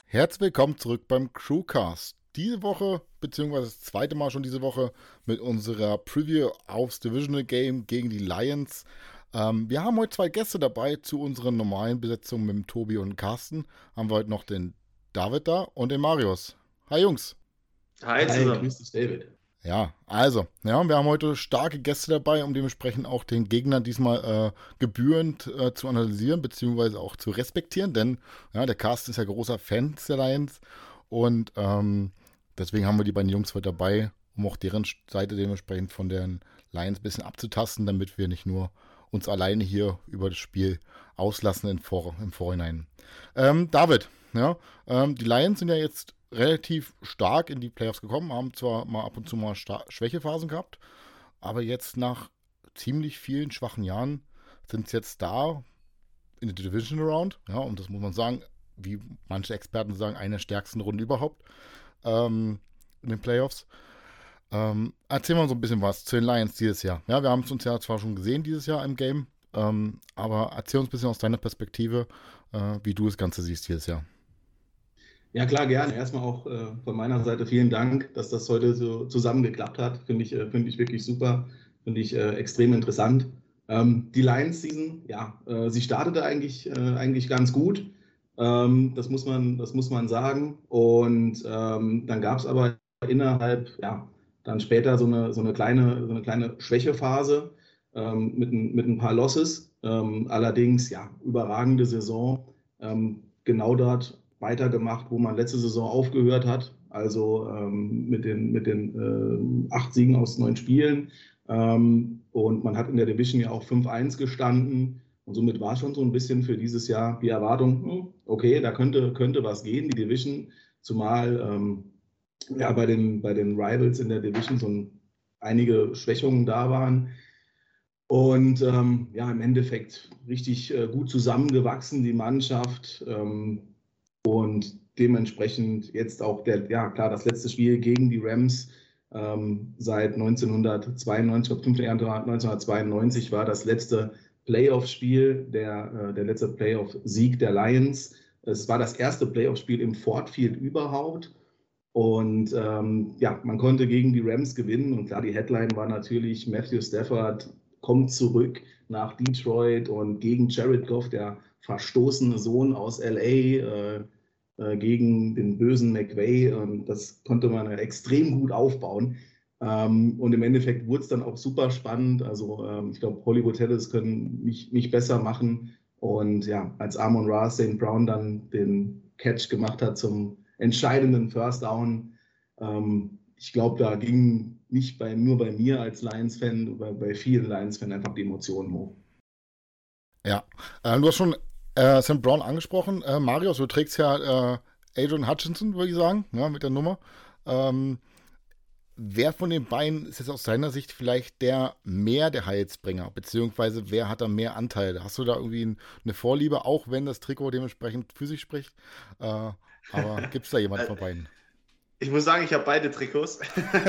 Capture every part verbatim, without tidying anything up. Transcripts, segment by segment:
Herzlich willkommen zurück beim Crewcast. Diese Woche, beziehungsweise das zweite Mal schon diese Woche, mit unserer Preview aufs Divisional Game gegen die Lions. Ähm, wir haben heute zwei Gäste dabei zu unseren normalen Besetzungen mit dem Tobi und Carsten. Haben wir heute noch den David da und den Marius. Hi Jungs. Hi Hi, zusammen. grüß dich, David. Ja, also, ja, wir haben heute starke Gäste dabei, um dementsprechend auch den Gegner diesmal äh, gebührend äh, zu analysieren, beziehungsweise auch zu respektieren, denn ja, der Carsten ist ja großer Fan der Lions und ähm, deswegen haben wir die beiden Jungs heute dabei, um auch deren Seite dementsprechend von den Lions ein bisschen abzutasten, damit wir nicht nur uns alleine hier über das Spiel auslassen im, Vor im Vorhinein. Ähm, David, ja, ähm, die Lions sind ja jetzt relativ stark in die Playoffs gekommen, haben zwar mal ab und zu mal Sta- Schwächephasen gehabt, aber jetzt nach ziemlich vielen schwachen Jahren sind sie jetzt da in der Division Round, ja, und das muss man sagen, wie manche Experten sagen, eine der stärksten Runden überhaupt ähm, in den Playoffs. Ähm, erzähl mal so ein bisschen was zu den Lions dieses Jahr. Ja, wir haben es uns ja zwar schon gesehen dieses Jahr im Game, ähm, aber erzähl uns ein bisschen aus deiner Perspektive, äh, wie du das Ganze siehst dieses Jahr. Ja, klar, gerne. Erstmal auch äh, von meiner Seite vielen Dank, dass das heute so zusammen geklappt hat. Finde ich, äh, finde ich wirklich super. Finde ich äh, extrem interessant. Ähm, die Lions-Season, ja, äh, sie startete eigentlich, äh, eigentlich ganz gut. Ähm, das muss man, das muss man sagen. Und ähm, dann gab es aber innerhalb, ja, dann später so eine, so eine kleine, so eine kleine Schwächephase ähm, mit, ein- mit ein paar Losses. Ähm, allerdings, ja, überragende Saison. Ähm, genau dort weitergemacht, wo man letzte Saison aufgehört hat. Also ähm, mit den, mit den äh, acht Siegen aus neun Spielen. Ähm, und man hat in der Division ja auch fünf eins gestanden. Und somit war schon so ein bisschen für dieses Jahr die Erwartung, hm, okay, da könnte, könnte was gehen, die Division. Zumal ähm, ja, bei den, bei den Rivals in der Division so ein, einige Schwächungen da waren. Und ähm, ja, im Endeffekt richtig äh, gut zusammengewachsen, die Mannschaft. Ähm, und dementsprechend jetzt auch der, ja klar, das letzte Spiel gegen die Rams ähm, seit neunzehnhundertzweiundneunzig, ich glaube fünften Januar neunzehnhundertzweiundneunzig war das letzte Playoff-Spiel, der, äh, der letzte Playoff-Sieg der Lions. Es war das erste Playoff-Spiel im Ford Field überhaupt. Und ähm, ja, man konnte gegen die Rams gewinnen. Und klar, die Headline war natürlich, Matthew Stafford kommt zurück nach Detroit und gegen Jared Goff, der verstoßene Sohn aus L A, äh, äh, gegen den bösen McVay. Und das konnte man extrem gut aufbauen. Ähm, und im Endeffekt wurde es dann auch super spannend. Also ähm, ich glaube, Hollywood hätte es können nicht, nicht besser machen. Und ja, als Amon-Ra Saint Brown dann den Catch gemacht hat zum entscheidenden First Down, ähm, ich glaube, da ging nicht bei, nur bei mir als Lions-Fan, bei, bei vielen Lions-Fans einfach die Emotionen hoch. Ja, äh, du hast schon äh, Sam Brown angesprochen. Äh, Marius, du trägst ja äh, Adrian Hutchinson, würde ich sagen, ja, mit der Nummer. Ähm, wer von den beiden ist jetzt aus deiner Sicht vielleicht der mehr der Heilsbringer, beziehungsweise wer hat da mehr Anteile? Hast du da irgendwie ein, eine Vorliebe, auch wenn das Trikot dementsprechend für sich spricht? Äh, aber gibt es da jemand Äh, von beiden? Ich muss sagen, ich habe beide Trikots.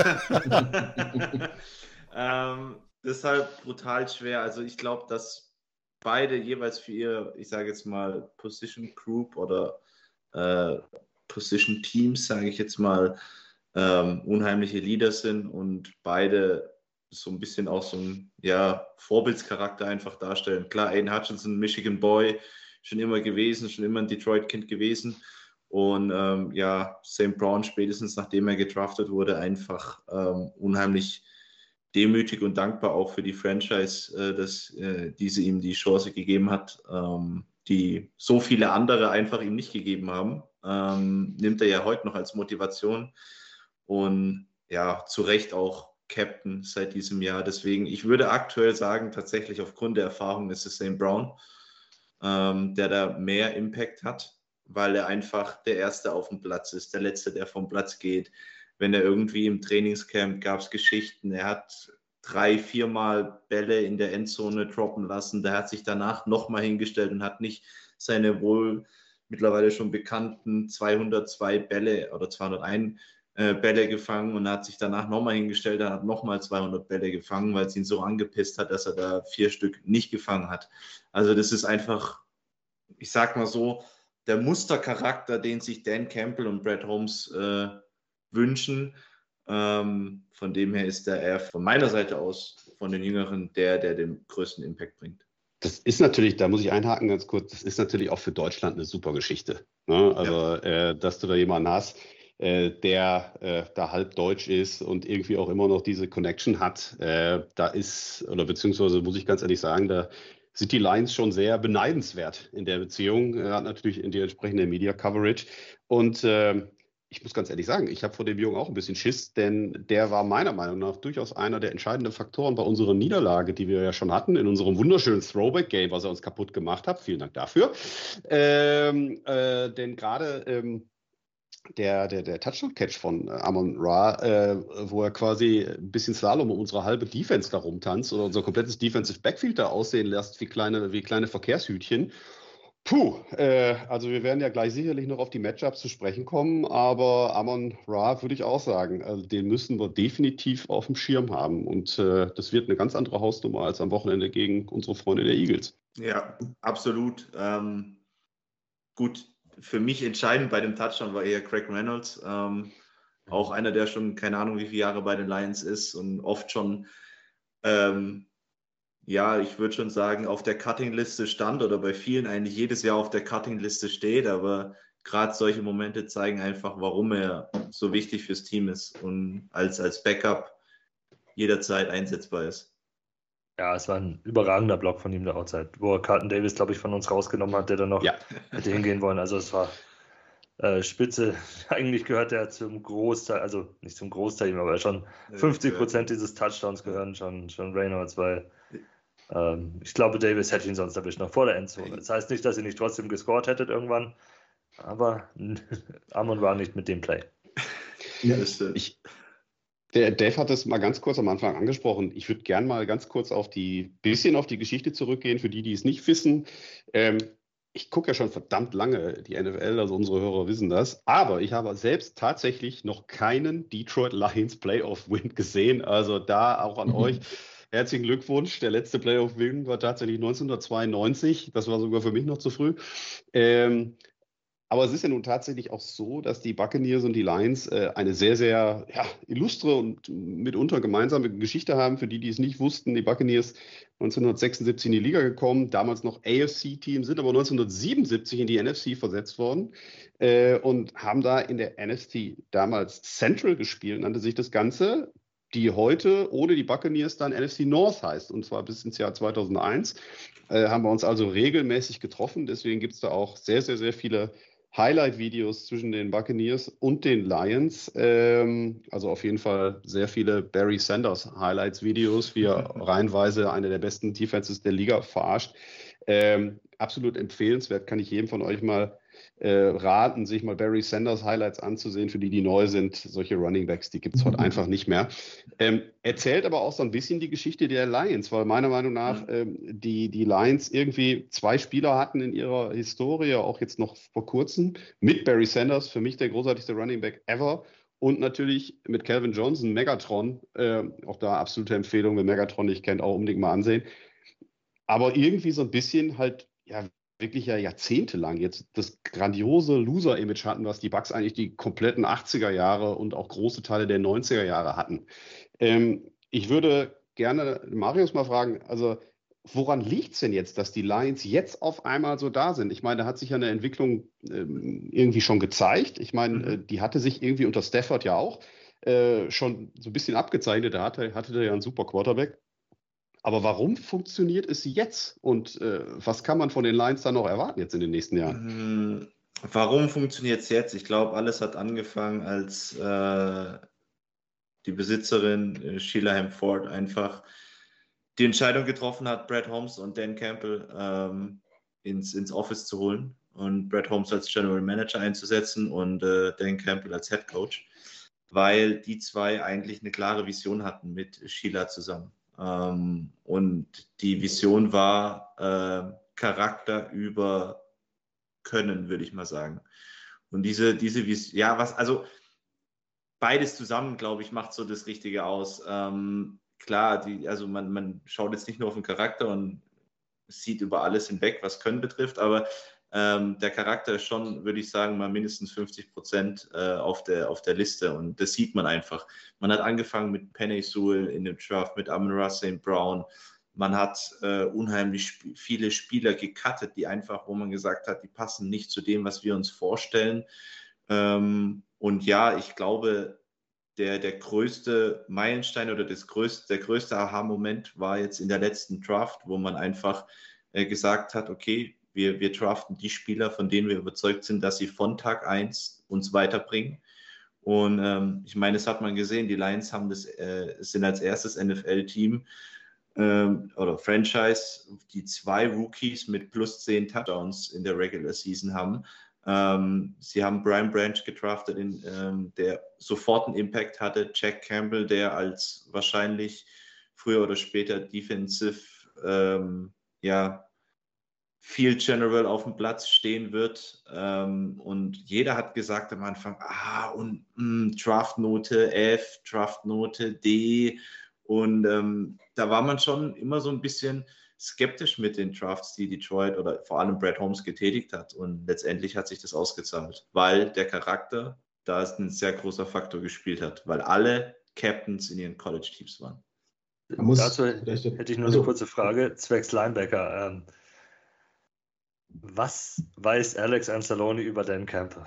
ähm, deshalb brutal schwer. Also ich glaube, dass beide jeweils für ihr, ich sage jetzt mal, Position Group oder äh, Position Teams, sage ich jetzt mal, ähm, unheimliche Leader sind und beide so ein bisschen auch so ein ja, Vorbildscharakter einfach darstellen. Klar, Aiden Hutchinson, Michigan Boy, schon immer gewesen, schon immer ein Detroit-Kind gewesen. Und ähm, ja, Saint Brown spätestens nachdem er gedraftet wurde, einfach ähm, unheimlich demütig und dankbar auch für die Franchise, äh, dass äh, diese ihm die Chance gegeben hat, ähm, die so viele andere einfach ihm nicht gegeben haben. Ähm, nimmt er ja heute noch als Motivation und ja, zu Recht auch Captain seit diesem Jahr. Deswegen, ich würde aktuell sagen, tatsächlich aufgrund der Erfahrung ist es Saint Brown, ähm, der da mehr Impact hat, weil er einfach der Erste auf dem Platz ist, der Letzte, der vom Platz geht. Wenn er irgendwie im Trainingscamp gab es Geschichten, er hat drei, viermal Bälle in der Endzone droppen lassen, der hat sich danach nochmal hingestellt und hat nicht seine wohl mittlerweile schon bekannten zweihundertzwei Bälle oder zweihunderteins äh, Bälle gefangen und hat sich danach nochmal hingestellt, er hat nochmal zweihundert Bälle gefangen, weil es ihn so angepisst hat, dass er da vier Stück nicht gefangen hat. Also das ist einfach, ich sag mal so, der Mustercharakter, den sich Dan Campbell und Brad Holmes äh, wünschen. Ähm, von dem her ist der eher von meiner Seite aus, von den Jüngeren, der, der den größten Impact bringt. Das ist natürlich, da muss ich einhaken ganz kurz, das ist natürlich auch für Deutschland eine super Geschichte. Ne? Also, ja. äh, dass du da jemanden hast, äh, der äh, da halb deutsch ist und irgendwie auch immer noch diese Connection hat, äh, da ist, oder beziehungsweise muss ich ganz ehrlich sagen, da sind die Lions schon sehr beneidenswert in der Beziehung. Er hat natürlich in die entsprechende Media Coverage und äh, ich muss ganz ehrlich sagen, ich habe vor dem Jungen auch ein bisschen Schiss, denn der war meiner Meinung nach durchaus einer der entscheidenden Faktoren bei unserer Niederlage, die wir ja schon hatten, in unserem wunderschönen Throwback-Game, was er uns kaputt gemacht hat. Vielen Dank dafür. Ähm, äh, denn gerade ähm, der, der, der Touchdown-Catch von äh, Amon-Ra, äh, wo er quasi ein bisschen Slalom um unsere halbe Defense da rumtanzt oder unser komplettes Defensive Backfield da aussehen lässt wie kleine, wie kleine Verkehrshütchen. Puh, äh, also wir werden ja gleich sicherlich noch auf die Matchups zu sprechen kommen, aber Amon-Ra würde ich auch sagen, also den müssen wir definitiv auf dem Schirm haben und äh, das wird eine ganz andere Hausnummer als am Wochenende gegen unsere Freunde der Eagles. Ja, absolut. Ähm, gut, für mich entscheidend bei dem Touchdown war eher Craig Reynolds, ähm, auch einer, der schon keine Ahnung wie viele Jahre bei den Lions ist und oft schon ähm, ja, ich würde schon sagen, auf der Cutting-Liste stand oder bei vielen eigentlich jedes Jahr auf der Cutting-Liste steht, aber gerade solche Momente zeigen einfach, warum er so wichtig fürs Team ist und als, als Backup jederzeit einsetzbar ist. Ja, es war ein überragender Block von ihm der Outside, wo er Carlton Davis, glaube ich, von uns rausgenommen hat, der dann noch ja. hätte hingehen wollen. Also es war äh, spitze. Eigentlich gehört er zum Großteil, also nicht zum Großteil, aber schon fünfzig Prozent dieses Touchdowns gehören schon, schon Reynolds, weil ähm, ich glaube, Davis hätte ihn sonst erwischt, noch vor der Endzone. Das heißt nicht, dass ihr nicht trotzdem gescored hättet irgendwann, aber Amon war nicht mit dem Play. Ja, ich, der Dave hat das mal ganz kurz am Anfang angesprochen. Ich würde gerne mal ganz kurz auf die, bisschen auf die Geschichte zurückgehen, für die, die es nicht wissen. Ähm, ich gucke ja schon verdammt lange die N F L, also unsere Hörer wissen das, aber ich habe selbst tatsächlich noch keinen Detroit Lions Playoff-Win gesehen, also da auch an mhm. euch. Herzlichen Glückwunsch. Der letzte Playoff-Win war tatsächlich neunzehnhundertzweiundneunzig. Das war sogar für mich noch zu früh. Ähm, aber es ist ja nun tatsächlich auch so, dass die Buccaneers und die Lions äh, eine sehr, sehr ja, illustre und mitunter gemeinsame Geschichte haben. Für die, die es nicht wussten, die Buccaneers neunzehnhundertsechsundsiebzig in die Liga gekommen, damals noch A F C-Team, sind aber neunzehnhundertsiebenundsiebzig in die N F C versetzt worden äh, und haben da in der N F C damals Central gespielt, nannte sich das Ganze, die heute ohne die Buccaneers dann N F C North heißt, und zwar bis ins Jahr zweitausendeins. Äh, haben wir uns also regelmäßig getroffen. Deswegen gibt es da auch sehr, sehr, sehr viele Highlight-Videos zwischen den Buccaneers und den Lions. Ähm, also auf jeden Fall sehr viele Barry Sanders Highlights-Videos, wie er reihenweise eine der besten Defenses der Liga verarscht. Ähm, absolut empfehlenswert, kann ich jedem von euch mal äh, raten, sich mal Barry Sanders Highlights anzusehen, für die, die neu sind. Solche Running Backs, die gibt es heute einfach nicht mehr. Ähm, erzählt aber auch so ein bisschen die Geschichte der Lions, weil meiner Meinung nach ähm, die, die Lions irgendwie zwei Spieler hatten in ihrer Historie, auch jetzt noch vor kurzem, mit Barry Sanders, für mich der großartigste Running Back ever. Und natürlich mit Calvin Johnson, Megatron, äh, auch da absolute Empfehlung, wer Megatron nicht kennt, auch unbedingt mal ansehen. Aber irgendwie so ein bisschen halt, ja, wirklich ja jahrzehntelang jetzt das grandiose Loser-Image hatten, was die Bucks eigentlich die kompletten achtziger Jahre und auch große Teile der neunziger Jahre hatten. Ähm, ich würde gerne Marius mal fragen, also woran liegt es denn jetzt, dass die Lions jetzt auf einmal so da sind? Ich meine, da hat sich ja eine Entwicklung ähm, irgendwie schon gezeigt. Ich meine, mhm. äh, die hatte sich irgendwie unter Stafford ja auch äh, schon so ein bisschen abgezeichnet. Da hatte, hatte der ja einen super Quarterback. Aber warum funktioniert es jetzt? Und äh, was kann man von den Lions dann noch erwarten jetzt in den nächsten Jahren? Warum funktioniert es jetzt? Ich glaube, alles hat angefangen, als äh, die Besitzerin äh, Sheila Hamm-Ford einfach die Entscheidung getroffen hat, Brad Holmes und Dan Campbell ähm, ins, ins Office zu holen und Brad Holmes als General Manager einzusetzen und äh, Dan Campbell als Head Coach, weil die zwei eigentlich eine klare Vision hatten mit Sheila zusammen. Ähm, und die Vision war äh, Charakter über Können, würde ich mal sagen. Und diese, diese Vision, ja, was, also beides zusammen, glaube ich, macht so das Richtige aus. Ähm, klar, die, also man, man schaut jetzt nicht nur auf den Charakter und sieht über alles hinweg, was Können betrifft, aber ähm, der Charakter ist schon, würde ich sagen, mal mindestens fünfzig Prozent äh, auf, der, auf der Liste und das sieht man einfach. Man hat angefangen mit Penny Sewell in dem Draft, mit Amon-Ra Saint Brown. Man hat äh, unheimlich sp- viele Spieler gecuttet, die einfach, wo man gesagt hat, die passen nicht zu dem, was wir uns vorstellen. Ähm, und ja, ich glaube, der, der größte Meilenstein oder das größte, der größte Aha-Moment war jetzt in der letzten Draft, wo man einfach äh, gesagt hat, okay, wir, wir draften die Spieler, von denen wir überzeugt sind, dass sie von Tag eins uns weiterbringen. Und ähm, ich meine, das hat man gesehen, die Lions haben das, äh, sind als erstes N F L-Team ähm, oder Franchise, die zwei Rookies mit plus zehn Touchdowns in der Regular Season haben. Ähm, sie haben Brian Branch gedraftet, in, ähm, der sofort einen Impact hatte. Jack Campbell, der als wahrscheinlich früher oder später Defensive ähm, ja, Field General auf dem Platz stehen wird. Ähm, und jeder hat gesagt am Anfang, ah, und mh, Draftnote F, Draftnote D. Und ähm, da war man schon immer so ein bisschen skeptisch mit den Drafts, die Detroit oder vor allem Brad Holmes getätigt hat. Und letztendlich hat sich das ausgezahlt, weil der Charakter da ist ein sehr großer Faktor gespielt hat, weil alle Captains in ihren College-Teams waren. Dazu hätte ich nur also, eine kurze Frage, zwecks Linebacker. Ähm, Was weiß Alex Anzalone über Dan Campbell?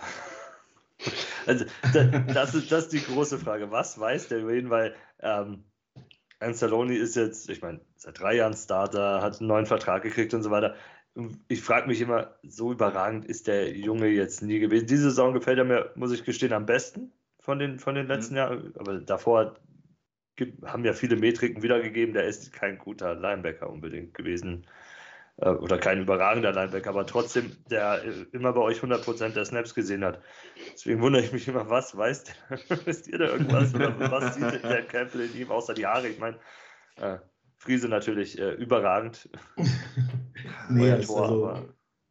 Also, das ist, das ist die große Frage. Was weiß der über ihn? Weil ähm, Anzalone ist jetzt, ich meine, seit drei Jahren Starter, hat einen neuen Vertrag gekriegt und so weiter. Ich frage mich immer, so überragend ist der Junge jetzt nie gewesen. Diese Saison gefällt er mir, muss ich gestehen, am besten von den, von den letzten mhm. Jahren. Aber davor gibt, haben ja viele Metriken wiedergegeben. Der ist kein guter Linebacker unbedingt gewesen. Oder kein überragender Linebacker, aber trotzdem, der immer bei euch hundert Prozent der Snaps gesehen hat. Deswegen wundere ich mich immer, was weiß der? Wisst ihr da irgendwas? Oder was sieht der Campbell in ihm, außer die Haare? Ich meine, äh, Friese natürlich äh, überragend. nee, Tor, also, aber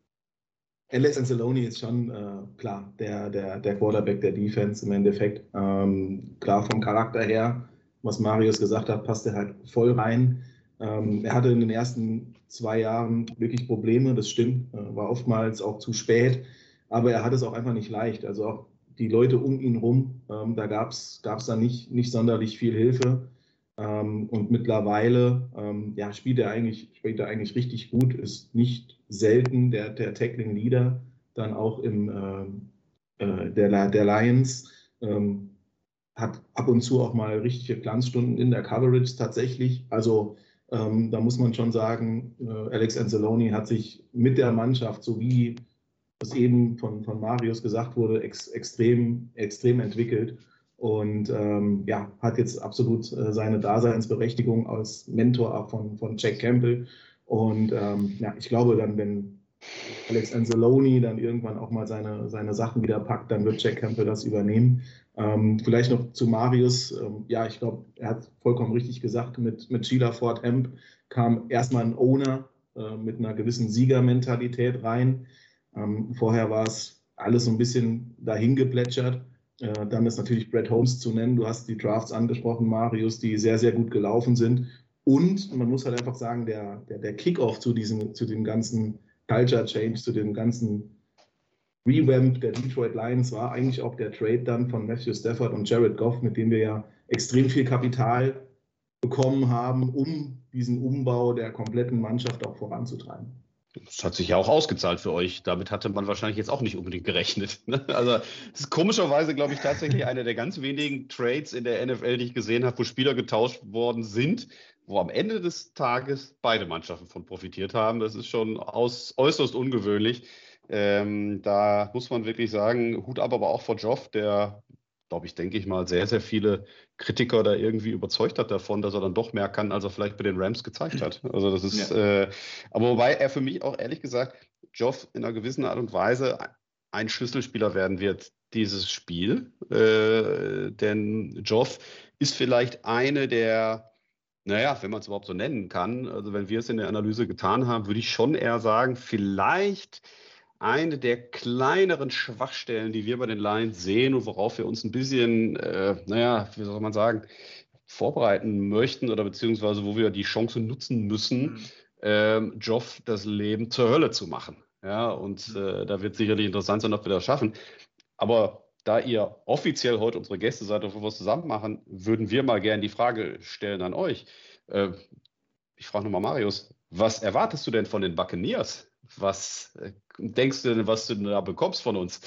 Alex Anzalone ist schon äh, klar, der, der, der Quarterback der Defense im Endeffekt. Ähm, klar, vom Charakter her, was Marius gesagt hat, passt er halt voll rein. Ähm, er hatte in den ersten zwei Jahren wirklich Probleme, das stimmt, äh, war oftmals auch zu spät, aber er hat es auch einfach nicht leicht. Also auch die Leute um ihn rum, ähm, da gab es dann nicht, nicht sonderlich viel Hilfe. Ähm, und mittlerweile ähm, ja, spielt, er eigentlich, spielt er eigentlich richtig gut, ist nicht selten der, der Tackling-Leader, dann auch im, äh, äh, der, der Lions. Ähm, hat ab und zu auch mal richtige Glanzstunden in der Coverage tatsächlich. Also ähm, da muss man schon sagen, äh, Alex Anzalone hat sich mit der Mannschaft, so wie es eben von, von Marius gesagt wurde, ex, extrem, extrem entwickelt und ähm, ja, hat jetzt absolut äh, seine Daseinsberechtigung als Mentor auch von, von Jack Campbell. Und ähm, ja, ich glaube dann, wenn Alex Anzalone dann irgendwann auch mal seine, seine Sachen wieder packt, dann wird Jack Campbell das übernehmen. Ähm, vielleicht noch zu Marius. Ähm, ja, ich glaube, er hat vollkommen richtig gesagt, mit, mit Sheila Ford Hemp kam erstmal ein Owner äh, mit einer gewissen Siegermentalität rein. Ähm, vorher war es alles so ein bisschen dahin geplätschert. Äh, dann ist natürlich Brad Holmes zu nennen. Du hast die Drafts angesprochen, Marius, die sehr, sehr gut gelaufen sind. Und man muss halt einfach sagen, der, der, der Kickoff zu diesem, zu dem ganzen Culture Change, zu dem ganzen Revamp der Detroit Lions war eigentlich auch der Trade dann von Matthew Stafford und Jared Goff, mit dem wir ja extrem viel Kapital bekommen haben, um diesen Umbau der kompletten Mannschaft auch voranzutreiben. Das hat sich ja auch ausgezahlt für euch. Damit hatte man wahrscheinlich jetzt auch nicht unbedingt gerechnet. Also das ist komischerweise, glaube ich, tatsächlich einer der ganz wenigen Trades in der N F L, die ich gesehen habe, wo Spieler getauscht worden sind, wo am Ende des Tages beide Mannschaften von profitiert haben. Das ist schon aus, äußerst ungewöhnlich. Ähm, da muss man wirklich sagen, Hut ab aber auch vor Goff, der, glaube ich, denke ich mal, sehr, sehr viele Kritiker da irgendwie überzeugt hat davon, dass er dann doch mehr kann, als er vielleicht bei den Rams gezeigt hat. Also das ist, ja. äh, aber wobei er für mich auch ehrlich gesagt, Goff in einer gewissen Art und Weise ein Schlüsselspieler werden wird, dieses Spiel. Äh, denn Goff ist vielleicht eine der, naja, wenn man es überhaupt so nennen kann, also wenn wir es in der Analyse getan haben, würde ich schon eher sagen, vielleicht eine der kleineren Schwachstellen, die wir bei den Lions sehen und worauf wir uns ein bisschen, äh, naja, wie soll man sagen, vorbereiten möchten oder beziehungsweise wo wir die Chance nutzen müssen, mhm. ähm, Goff das Leben zur Hölle zu machen. Ja, und äh, da wird sicherlich interessant sein, ob wir das schaffen. Aber da ihr offiziell heute unsere Gäste seid, wo wir es zusammen machen, würden wir mal gerne die Frage stellen an euch. Äh, ich frage nochmal Marius, was erwartest du denn von den Buccaneers? Was äh, denkst du denn, was du da bekommst von uns?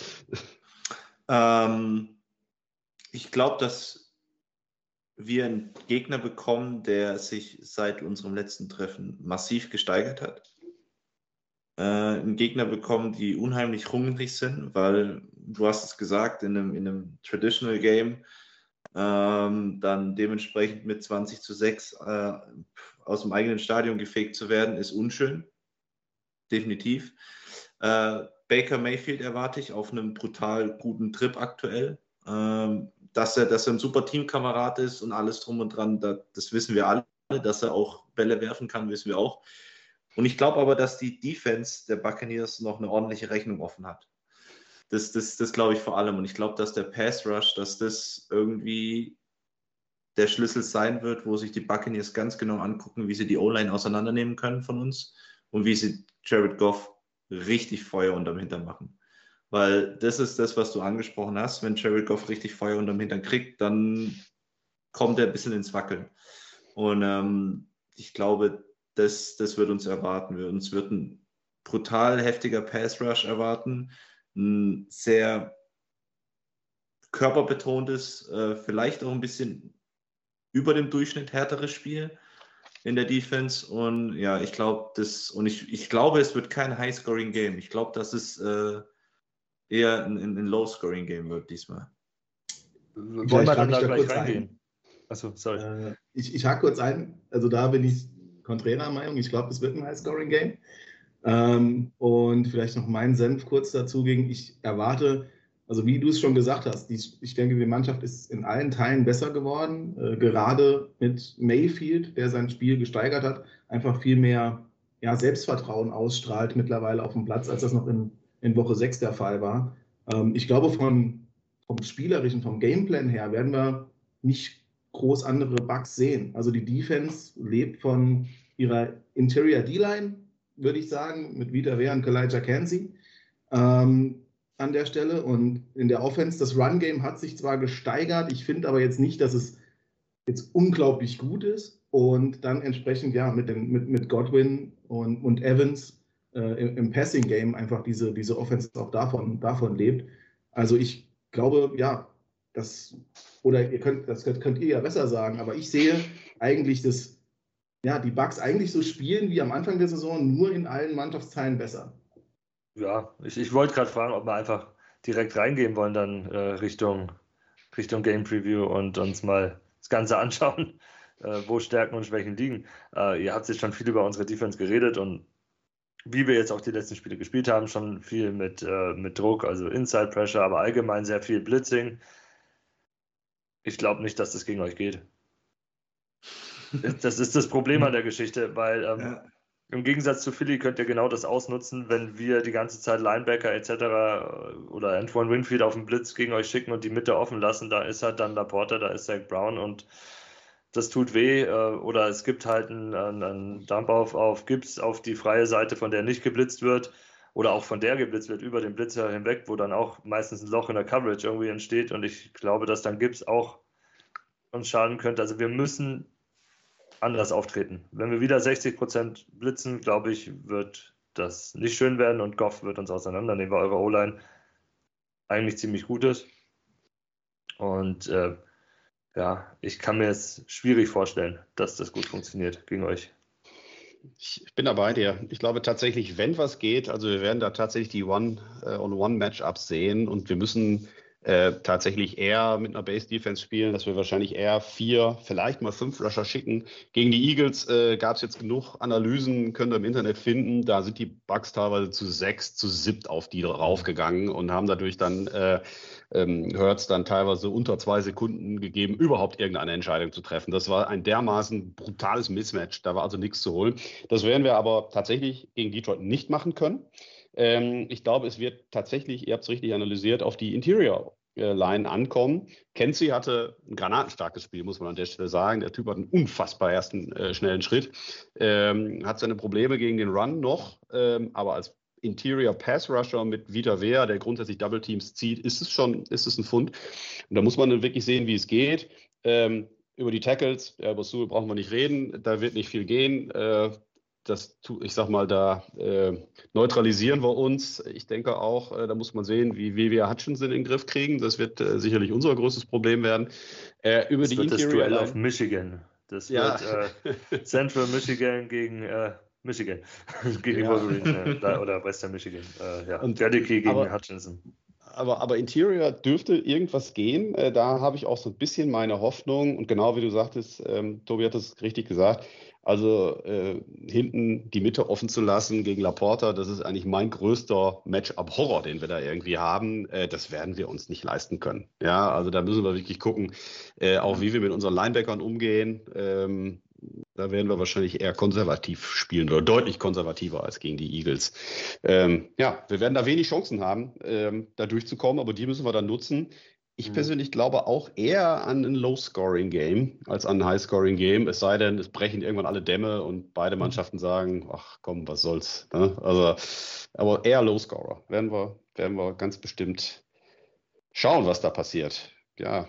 Ähm, ich glaube, dass wir einen Gegner bekommen, der sich seit unserem letzten Treffen massiv gesteigert hat. Äh, einen Gegner bekommen, die unheimlich hungrig sind, weil du hast es gesagt, in einem, in einem Traditional Game ähm, dann dementsprechend mit zwanzig zu sechs äh, aus dem eigenen Stadion gefegt zu werden, ist unschön. Definitiv. Äh, Baker Mayfield erwarte ich auf einem brutal guten Trip aktuell. Ähm, dass er, dass er ein super Teamkamerad ist und alles drum und dran, da, das wissen wir alle. Dass er auch Bälle werfen kann, wissen wir auch. Und ich glaube aber, dass die Defense der Buccaneers noch eine ordentliche Rechnung offen hat. Das, das, das glaube ich vor allem. Und ich glaube, dass der Pass Rush, dass das irgendwie der Schlüssel sein wird, wo sich die Buccaneers ganz genau angucken, wie sie die O-Line auseinandernehmen können von uns und wie sie Jared Goff richtig Feuer unterm Hintern machen. Weil das ist das, was du angesprochen hast. Wenn Jared Goff richtig Feuer unterm Hintern kriegt, dann kommt er ein bisschen ins Wackeln. Und ähm, ich glaube, das, das wird uns erwarten. Wir, uns wird ein brutal heftiger Pass-Rush erwarten. Ein sehr körperbetontes, äh, vielleicht auch ein bisschen über dem Durchschnitt härteres Spiel in der Defense. Und ja, ich glaube, das, und ich, ich glaube, es wird kein High-Scoring-Game. Ich glaube, dass es äh, eher ein, ein Low-Scoring-Game wird diesmal. Wollen wir dann da gleich reingehen? Achso, sorry. Äh, ich ich hake kurz ein. Also da bin ich konträrer Meinung. Ich glaube, es wird ein High-Scoring-Game. Ähm, und vielleicht noch meinen Senf kurz dazugegen. Ich erwarte, also wie du es schon gesagt hast, die, ich denke, die Mannschaft ist in allen Teilen besser geworden. Äh, gerade mit Mayfield, der sein Spiel gesteigert hat, einfach viel mehr ja, Selbstvertrauen ausstrahlt mittlerweile auf dem Platz, als das noch in, in Woche sechs der Fall war. Ähm, ich glaube, von, vom Spielerischen, vom Gameplan her werden wir nicht groß andere Bugs sehen. Also die Defense lebt von ihrer Interior D-Line, würde ich sagen, mit Vita Vea und Kalijah Kancey ähm, an der Stelle. Und in der Offense, das Run-Game hat sich zwar gesteigert, ich finde aber jetzt nicht, dass es jetzt unglaublich gut ist. Und dann entsprechend, ja, mit, den, mit, mit Godwin und, und Evans äh, im, im Passing-Game einfach diese, diese Offense auch davon, davon lebt. Also ich glaube, ja, das, oder ihr könnt, das könnt, könnt ihr ja besser sagen, aber ich sehe eigentlich, dass ja, die Bucks eigentlich so spielen wie am Anfang der Saison, nur in allen Mannschaftsteilen besser. Ja, ich, ich wollte gerade fragen, ob wir einfach direkt reingehen wollen, dann äh, Richtung, Richtung Game Preview und uns mal das Ganze anschauen, äh, wo Stärken und Schwächen liegen. Äh, ihr habt jetzt schon viel über unsere Defense geredet und wie wir jetzt auch die letzten Spiele gespielt haben, schon viel mit, äh, mit Druck, also Inside Pressure, aber allgemein sehr viel Blitzing. Ich glaube nicht, dass das gegen euch geht. Das ist das Problem an der Geschichte, weil ähm, ja. im Gegensatz zu Philly könnt ihr genau das ausnutzen, wenn wir die ganze Zeit Linebacker et cetera oder Antoine Winfield auf den Blitz gegen euch schicken und die Mitte offen lassen, da ist halt dann Laporta, da ist Zach Brown und das tut weh. Äh, oder es gibt halt einen, einen Dump-Off auf Gibbs auf die freie Seite, von der nicht geblitzt wird oder auch von der geblitzt wird, über den Blitzer hinweg, wo dann auch meistens ein Loch in der Coverage irgendwie entsteht und ich glaube, dass dann Gibbs auch uns schaden könnte. Also wir müssen anders auftreten. Wenn wir wieder sechzig Prozent blitzen, glaube ich, wird das nicht schön werden und Goff wird uns auseinandernehmen, weil eure O-Line eigentlich ziemlich gut ist. Und äh, ja, ich kann mir es schwierig vorstellen, dass das gut funktioniert gegen euch. Ich bin da bei dir. Ich glaube tatsächlich, wenn was geht, also wir werden da tatsächlich die One-on-One-Matchups sehen und wir müssen Äh, tatsächlich eher mit einer Base-Defense spielen, dass wir wahrscheinlich eher vier, vielleicht mal fünf Rusher schicken. Gegen die Eagles äh, gab es jetzt genug Analysen, könnt ihr im Internet finden. Da sind die Bucks teilweise zu sechs, zu siebt auf die raufgegangen und haben dadurch dann äh, ähm, Hurts dann teilweise unter zwei Sekunden gegeben, überhaupt irgendeine Entscheidung zu treffen. Das war ein dermaßen brutales Mismatch. Da war also nichts zu holen. Das werden wir aber tatsächlich gegen Detroit nicht machen können. Ähm, ich glaube, es wird tatsächlich, ihr habt es richtig analysiert, auf die Interior-Line ankommen. Kenzie hatte ein granatenstarkes Spiel, muss man an der Stelle sagen. Der Typ hat einen unfassbar ersten äh, schnellen Schritt. Ähm, hat seine Probleme gegen den Run noch, ähm, aber als Interior Pass Rusher mit Vita Vea, der grundsätzlich Double Teams zieht, ist es schon, ist es ein Fund. Und da muss man dann wirklich sehen, wie es geht. Ähm, über die Tackles, ja, über Sewell brauchen wir nicht reden, da wird nicht viel gehen. Äh, das, ich sag mal, da äh, neutralisieren wir uns. Ich denke auch, äh, da muss man sehen, wie, wie wir Hutchinson in den Griff kriegen. Das wird äh, sicherlich unser größtes Problem werden. Äh, über das die wird das Interior Duell Line. auf Michigan. Das Ja. wird äh, Central Michigan gegen äh, Michigan, gegen die Ja. Wolverines äh, oder Western Michigan. Äh, ja. Und- Gadicki gegen aber- Hutchinson. Aber, aber Interior dürfte irgendwas gehen. Äh, da habe ich auch so ein bisschen meine Hoffnung. Und genau wie du sagtest, ähm, Tobi hat es richtig gesagt, also äh, hinten die Mitte offen zu lassen gegen Laporta, das ist eigentlich mein größter Matchup-Horror, den wir da irgendwie haben. Äh, das werden wir uns nicht leisten können. Ja, also da müssen wir wirklich gucken, äh, auch wie wir mit unseren Linebackern umgehen. Ähm, Da werden wir wahrscheinlich eher konservativ spielen oder deutlich konservativer als gegen die Eagles. Ähm, ja, wir werden da wenig Chancen haben, ähm, da durchzukommen, aber die müssen wir dann nutzen. Ich Mhm. persönlich glaube auch eher an ein Low-Scoring-Game als an ein High-Scoring-Game, es sei denn, es brechen irgendwann alle Dämme und beide Mannschaften sagen, ach komm, was soll's. Ne? Also, aber eher Low-Scorer. Werden wir, werden wir ganz bestimmt schauen, was da passiert. Ja,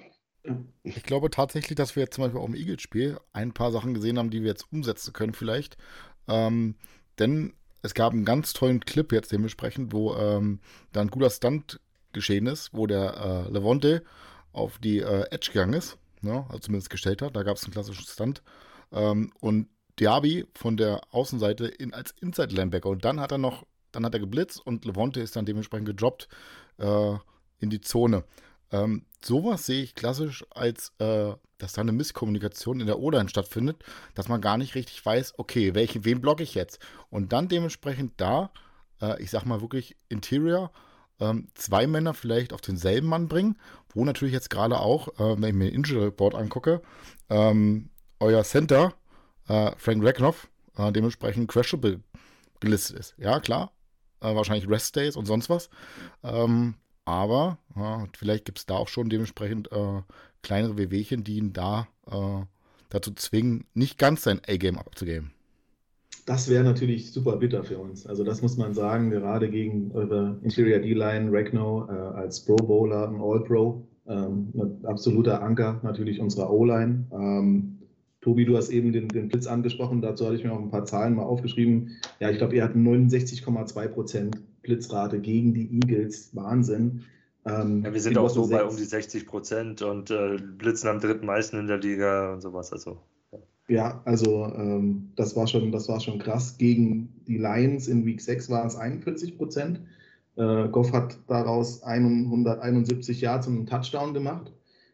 Ich glaube tatsächlich, dass wir jetzt zum Beispiel auch im Eagles-Spiel ein paar Sachen gesehen haben, die wir jetzt umsetzen können vielleicht. Ähm, denn es gab einen ganz tollen Clip jetzt dementsprechend, wo ähm, da ein guter Stunt geschehen ist, wo der äh, Levante auf die äh, Edge gegangen ist, ne? Also zumindest gestellt hat. Da gab es einen klassischen Stunt. Ähm, und Diaby von der Außenseite in, als Inside-Linebacker. Und dann hat er noch, dann hat er geblitzt und Levante ist dann dementsprechend gedroppt äh, in die Zone. Ähm, sowas sehe ich klassisch als, äh, dass da eine Misskommunikation in der O-Line stattfindet, dass man gar nicht richtig weiß, okay, welchen, wen blocke ich jetzt? Und dann dementsprechend da, äh, ich sag mal wirklich Interior, ähm, zwei Männer vielleicht auf denselben Mann bringen, wo natürlich jetzt gerade auch, äh, wenn ich mir den Injury Report angucke, ähm, euer Center, äh, Frank Ragnoff, äh, dementsprechend questionable gelistet ist. Ja, klar, äh, wahrscheinlich Rest Days und sonst was. Ähm, aber ja, vielleicht gibt es da auch schon dementsprechend äh, kleinere Wehwehchen, die ihn da äh, dazu zwingen, nicht ganz sein A-Game abzugeben. Das wäre natürlich super bitter für uns. Also das muss man sagen, gerade gegen eure Interior D-Line, Ragnow äh, als Pro Bowler, ein All-Pro, ähm, ein absoluter Anker natürlich unserer O-Line. Ähm, Tobi, du hast eben den, den Blitz angesprochen, dazu hatte ich mir auch ein paar Zahlen mal aufgeschrieben. Ja, ich glaube, ihr hatten neunundsechzig Komma zwei Prozent Blitzrate gegen die Eagles. Wahnsinn. Ähm, Ja, wir sind auch so bei um die sechzig Prozent und äh, blitzen am dritten meisten in der Liga und sowas. Also, ja. Ja, also ähm, das war schon, das war schon krass. Gegen die Lions in Week sechs waren es einundvierzig Prozent. Äh, Goff hat daraus hunderteinundsiebzig Yards und einen Touchdown gemacht.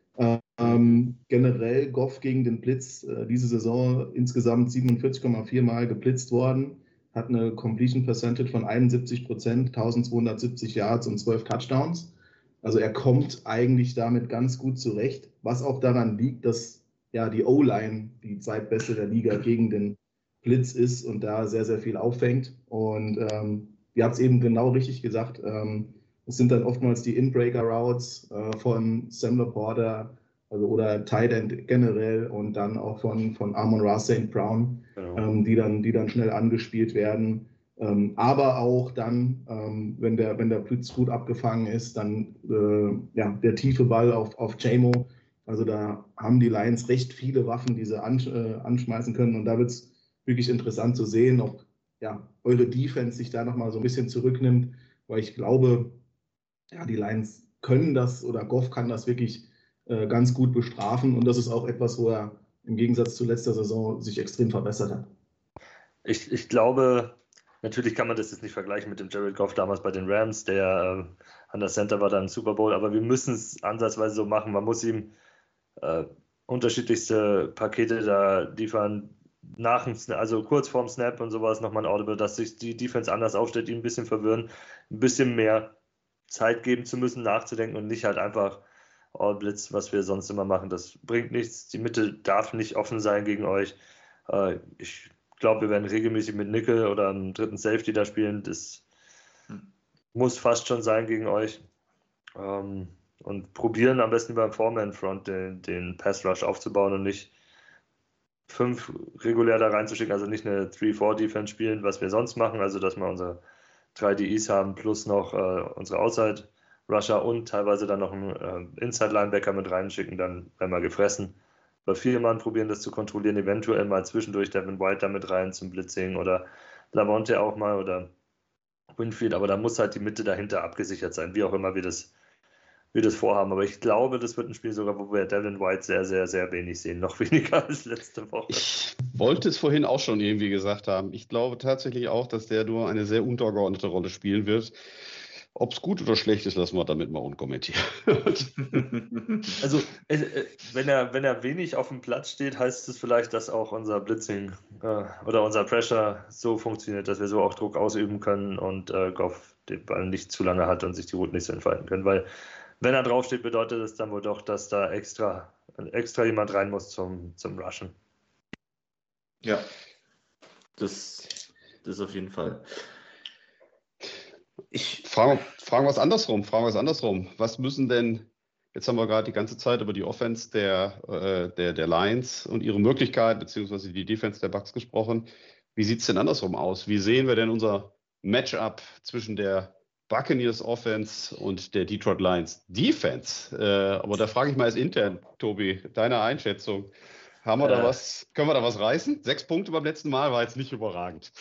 Ähm, generell Goff gegen den Blitz äh, diese Saison insgesamt siebenundvierzig Komma vier Mal geblitzt worden, hat eine Completion Percentage von einundsiebzig Prozent, eintausendzweihundertsiebzig Yards und zwölf Touchdowns. Also er kommt eigentlich damit ganz gut zurecht, was auch daran liegt, dass ja die O-Line die zweitbeste der Liga gegen den Blitz ist und da sehr, sehr viel auffängt. Und ähm, ihr habt es eben genau richtig gesagt, ähm, es sind dann oftmals die In-Breaker-Routes äh, von Sam Laporta also, oder Tight End generell und dann auch von, von Amon-Ra Saint Brown, genau. ähm, die, dann, die dann schnell angespielt werden. Ähm, aber auch dann, ähm, wenn der, wenn der Blitz gut abgefangen ist, dann äh, ja, der tiefe Ball auf, auf Jamo. Also da haben die Lions recht viele Waffen, die sie ansch äh, anschmeißen können. Und da wird es wirklich interessant zu sehen, ob ja, eure Defense sich da nochmal so ein bisschen zurücknimmt, weil ich glaube, ja, die Lions können das oder Goff kann das wirklich äh, ganz gut bestrafen. Und das ist auch etwas, wo er im Gegensatz zu letzter Saison sich extrem verbessert hat. Ich, ich glaube, natürlich kann man das jetzt nicht vergleichen mit dem Jared Goff damals bei den Rams, der äh, an der Center war dann im Super Bowl, aber wir müssen es ansatzweise so machen. Man muss ihm äh, unterschiedlichste Pakete da liefern, nach dem Snap, also kurz vorm Snap und sowas nochmal ein Audible, dass sich die Defense anders aufstellt, ihn ein bisschen verwirren, ein bisschen mehr Zeit geben zu müssen, nachzudenken und nicht halt einfach All Blitz, was wir sonst immer machen. Das bringt nichts. Die Mitte darf nicht offen sein gegen euch. Äh, ich glaube, wir werden regelmäßig mit Nickel oder einem dritten Safety da spielen. Das hm. muss fast schon sein gegen euch. Ähm, und probieren am besten beim Four-Man-Front den, den Pass-Rush aufzubauen und nicht fünf regulär da reinzuschicken, also nicht eine drei vier Defense spielen, was wir sonst machen, also dass wir unser drei D Es haben, plus noch äh, unsere Outside-Rusher und teilweise dann noch einen äh, Inside-Linebacker mit reinschicken, dann werden wir gefressen. Bei vier Mann probieren das zu kontrollieren, eventuell mal zwischendurch Devin White damit rein zum Blitzing oder Lavonte auch mal oder Winfield, aber da muss halt die Mitte dahinter abgesichert sein, wie auch immer wir das, wir das vorhaben. Aber ich glaube, das wird ein Spiel sogar, wo wir Devin White sehr, sehr, sehr wenig sehen. Noch weniger als letzte Woche. Ich wollte es vorhin auch schon irgendwie gesagt haben. Ich glaube tatsächlich auch, dass der nur eine sehr untergeordnete Rolle spielen wird. Ob es gut oder schlecht ist, lassen wir damit mal unkommentiert. Also, äh, wenn, er, wenn er wenig auf dem Platz steht, heißt es vielleicht, dass auch unser Blitzing äh, oder unser Pressure so funktioniert, dass wir so auch Druck ausüben können und äh, Goff den Ball nicht zu lange hat und sich die Routen nicht so entfalten können. Weil, wenn er draufsteht, bedeutet das dann wohl doch, dass da extra, extra jemand rein muss zum, zum Rushen. Ja, das, das auf jeden Fall. Ich frage, fragen wir es andersrum, fragen wir es andersrum. Was müssen denn, jetzt haben wir gerade die ganze Zeit über die Offense der, äh, der, der Lions und ihre Möglichkeit, beziehungsweise die Defense der Bucks gesprochen. Wie sieht es denn andersrum aus? Wie sehen wir denn unser Matchup zwischen der Buccaneers Offense und der Detroit Lions Defense? Äh, aber da frage ich mal als intern, Tobi, deine Einschätzung. Haben wir äh. da was, können wir da was reißen? Sechs Punkte beim letzten Mal war jetzt nicht überragend.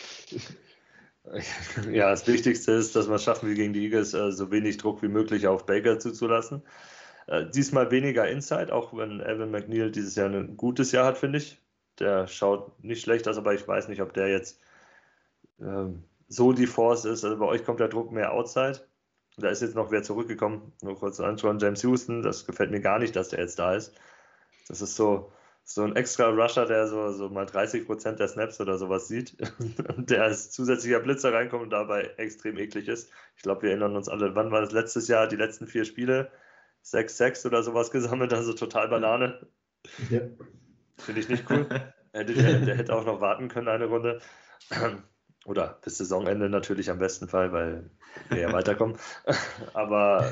Ja, das Wichtigste ist, dass wir es schaffen, wie gegen die Eagles, äh, so wenig Druck wie möglich auf Baker zuzulassen. Äh, diesmal weniger Inside, auch wenn Evan McNeil dieses Jahr ein gutes Jahr hat, finde ich. Der schaut nicht schlecht aus, aber ich weiß nicht, ob der jetzt ähm, so die Force ist. Also bei euch kommt der Druck mehr Outside. Da ist jetzt noch wer zurückgekommen, nur kurz anschauen, James Houston, das gefällt mir gar nicht, dass der jetzt da ist. Das ist so... So ein extra Rusher, der so, so mal dreißig Prozent der Snaps oder sowas sieht und der als zusätzlicher Blitzer reinkommt und dabei extrem eklig ist. Ich glaube, wir erinnern uns alle, wann war das letztes Jahr, die letzten vier Spiele? sechs sechs oder sowas gesammelt, also total Banane. Ja. Finde ich nicht cool. Der, der, der hätte auch noch warten können, eine Runde. Oder bis Saisonende natürlich am besten Fall, weil wir ja weiterkommen. Aber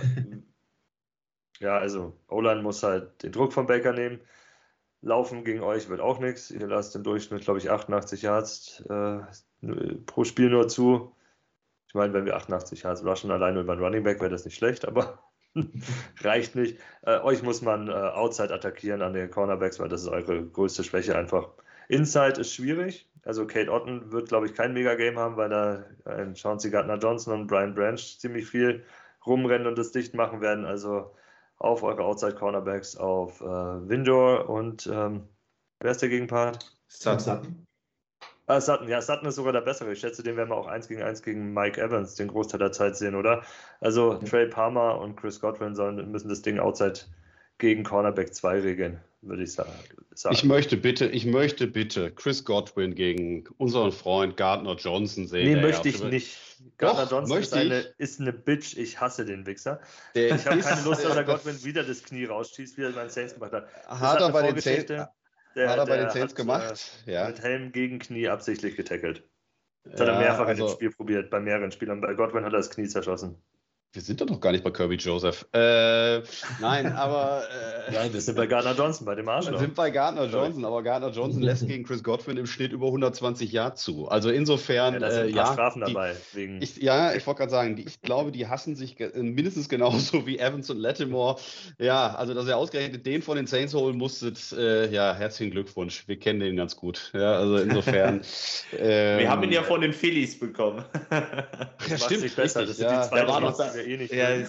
ja, also O-Line muss halt den Druck von Baker nehmen. Laufen gegen euch wird auch nichts. Ihr lasst im Durchschnitt, glaube ich, achtundachtzig Yards äh, pro Spiel nur zu. Ich meine, wenn wir achtundachtzig Yards rushen, alleine über einen Running Back, wäre das nicht schlecht, aber reicht nicht. Äh, euch muss man äh, Outside attackieren an den Cornerbacks, weil das ist eure größte Schwäche einfach. Inside ist schwierig. Also Kate Otten wird, glaube ich, kein Mega-Game haben, weil da ein Chauncey Gardner-Johnson und Brian Branch ziemlich viel rumrennen und das dicht machen werden. Also auf eure Outside-Cornerbacks, auf äh, Windor und ähm, wer ist der Gegenpart? Sutton. Ah, Sutton, ja, Sutton ist sogar der bessere. Ich schätze, den werden wir auch eins gegen eins gegen Mike Evans den Großteil der Zeit sehen, oder? Also ja. Trey Palmer und Chris Godwin sollen, müssen das Ding Outside gegen Cornerback zwei regeln, würde ich sagen. Ich möchte bitte, ich möchte bitte Chris Godwin gegen unseren Freund Gardner Johnson sehen. Nee, möchte ich nicht. Gardner Doch, Johnson ist eine, ist eine Bitch. Ich hasse den Wichser. Der ich habe keine Lust, dass er Godwin wieder das Knie rausschießt, wie er beim Saints gemacht hat. Das hat er bei den Saints, der, hat er bei den Saints hat, gemacht? Äh, ja. Mit Helm gegen Knie absichtlich getackelt. Das ja, hat er mehrfach also, in dem Spiel probiert, bei mehreren Spielern. Bei Godwin hat er das Knie zerschossen. Wir sind doch noch gar nicht bei Kirby Joseph. Äh, nein, aber... Äh, nein, wir sind bei Gardner Johnson, bei dem Arschloch. Wir sind bei Gardner Johnson, aber Gardner Johnson lässt gegen Chris Godwin im Schnitt über hundertzwanzig Yards zu. Also insofern... Ja, da sind ein äh, paar ja, Strafen die, dabei. Wegen ich, ja, ich wollte gerade sagen, die, ich glaube, die hassen sich mindestens genauso wie Evans und Lattimore. Ja, also dass ihr ausgerechnet den von den Saints holen musstet, äh, ja, herzlichen Glückwunsch. Wir kennen den ganz gut. Ja, also insofern... ähm, wir haben ihn ja von den Phillies bekommen. Das ja, stimmt, nicht besser. Richtig, das sind ja, die zwei, da war noch da, wir eh nicht ja,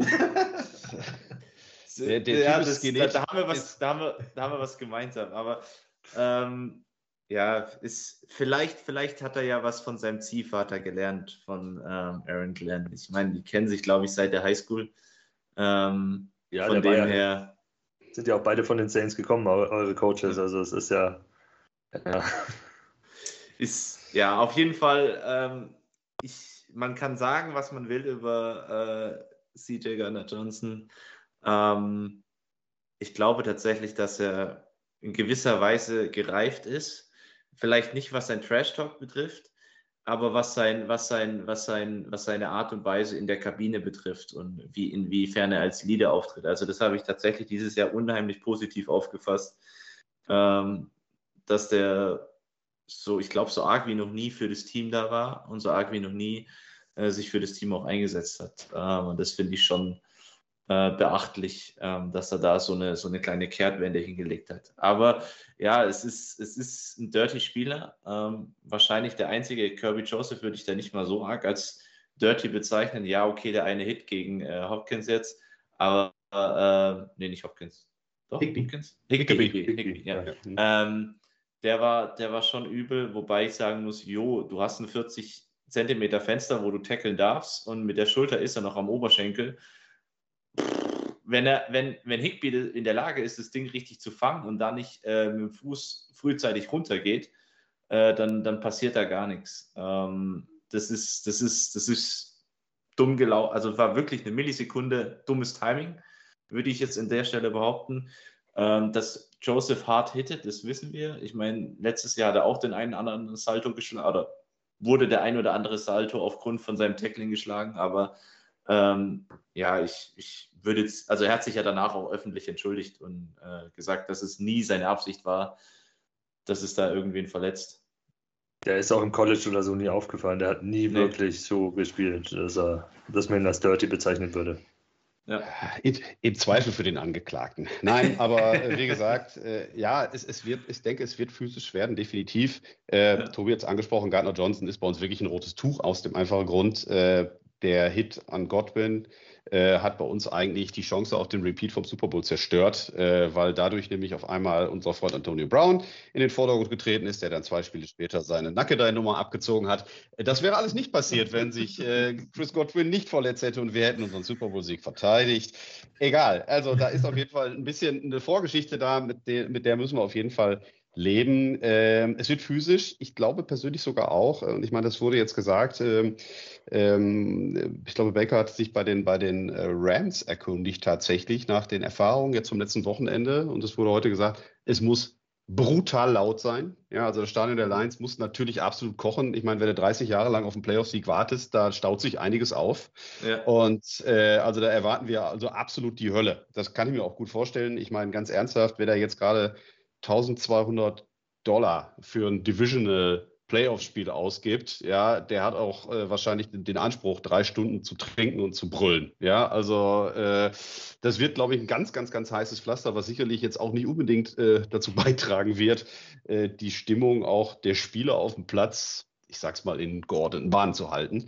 der, der ja, das, da, da, haben wir was, da, haben wir, da haben wir was gemeinsam. Aber ähm, ja, ist, vielleicht, vielleicht hat er ja was von seinem Ziehvater gelernt, von ähm, Aaron Glenn. Ich meine, die kennen sich, glaube ich, seit der Highschool. Ähm, ja, von dem her. Sind ja auch beide von den Saints gekommen, eure Coaches. Also es ist ja. Ja, ist, ja auf jeden Fall. Ähm, ich, man kann sagen, was man will über äh, C J Gardner-Johnson. Ähm, ich glaube tatsächlich, dass er in gewisser Weise gereift ist. Vielleicht nicht, was sein Trash-Talk betrifft, aber was, sein, was, sein, was, sein, was seine Art und Weise in der Kabine betrifft und wie, inwiefern er als Leader auftritt. Also das habe ich tatsächlich dieses Jahr unheimlich positiv aufgefasst, ähm, dass der so, ich glaube, so arg wie noch nie für das Team da war und so arg wie noch nie äh, sich für das Team auch eingesetzt hat. Ähm, und das finde ich schon äh, beachtlich, ähm, dass er da so eine, so eine kleine Kehrtwende hingelegt hat. Aber ja, es ist, es ist ein Dirty-Spieler. Ähm, wahrscheinlich der einzige. Kirby Joseph würde ich da nicht mal so arg als Dirty bezeichnen. Ja, okay, der eine Hit gegen äh, Hopkins jetzt, aber äh, nee, nicht Hopkins. Doch, Higbee. Hopkins? Higbee, Higbee. Higbee, Higbee, ja. Ja. Ähm, der war, der war schon übel, wobei ich sagen muss, jo, du hast ein vierzig Zentimeter Fenster, wo du tackeln darfst und mit der Schulter ist er noch am Oberschenkel. Wenn, er, wenn, wenn Higbee in der Lage ist, das Ding richtig zu fangen und da nicht äh, mit dem Fuß frühzeitig runtergeht, äh, dann, dann passiert da gar nichts. Ähm, das ist, das ist, das ist dumm gelaufen. Also war wirklich eine Millisekunde dummes Timing, würde ich jetzt in der Stelle behaupten. Ähm, dass Joseph hart hittet, das wissen wir. Ich meine, letztes Jahr hat er auch den einen oder anderen Salto geschlagen, oder wurde der ein oder andere Salto aufgrund von seinem Tackling geschlagen, aber ähm, ja, ich, ich würde jetzt, also er hat sich ja danach auch öffentlich entschuldigt und äh, gesagt, dass es nie seine Absicht war, dass es da irgendwen verletzt. Der ist auch im College oder so nie aufgefallen. Der hat nie Nee. wirklich so gespielt, dass, er, dass man ihn als Dirty bezeichnen würde. Ja. Im, Im Zweifel für den Angeklagten. Nein, aber äh, wie gesagt, äh, ja, es, es wird, ich denke, es wird physisch werden, definitiv. Äh, Ja. Tobi hat es angesprochen, Gardner Johnson ist bei uns wirklich ein rotes Tuch aus dem einfachen Grund, äh, der Hit an Godwin äh, hat bei uns eigentlich die Chance auf den Repeat vom Super Bowl zerstört, äh, weil dadurch nämlich auf einmal unser Freund Antonio Brown in den Vordergrund getreten ist, der dann zwei Spiele später seine Nackedei-Nummer abgezogen hat. Das wäre alles nicht passiert, wenn sich äh, Chris Godwin nicht verletzt hätte und wir hätten unseren Super Bowl-Sieg verteidigt. Egal, also da ist auf jeden Fall ein bisschen eine Vorgeschichte da, mit der, mit der müssen wir auf jeden Fall leben. Ähm, es wird physisch, ich glaube persönlich sogar auch, und ich meine, das wurde jetzt gesagt, ähm, ähm, ich glaube, Baker hat sich bei den, bei den äh, Rams erkundigt tatsächlich nach den Erfahrungen jetzt vom letzten Wochenende, und es wurde heute gesagt, es muss brutal laut sein. Ja, also das Stadion der Lions muss natürlich absolut kochen. Ich meine, wenn du dreißig Jahre lang auf einen Playoff-Sieg wartest, da staut sich einiges auf. Ja. Und äh, also da erwarten wir also absolut die Hölle. Das kann ich mir auch gut vorstellen. Ich meine, ganz ernsthaft, wer da jetzt gerade eintausendzweihundert Dollar für ein Divisional Playoff-Spiel ausgibt, ja, der hat auch äh, wahrscheinlich den, den Anspruch, drei Stunden zu trinken und zu brüllen. Ja, also äh, das wird, glaube ich, ein ganz, ganz, ganz heißes Pflaster, was sicherlich jetzt auch nicht unbedingt äh, dazu beitragen wird, äh, die Stimmung auch der Spieler auf dem Platz, ich sag's mal, in geordneten Bahnen zu halten.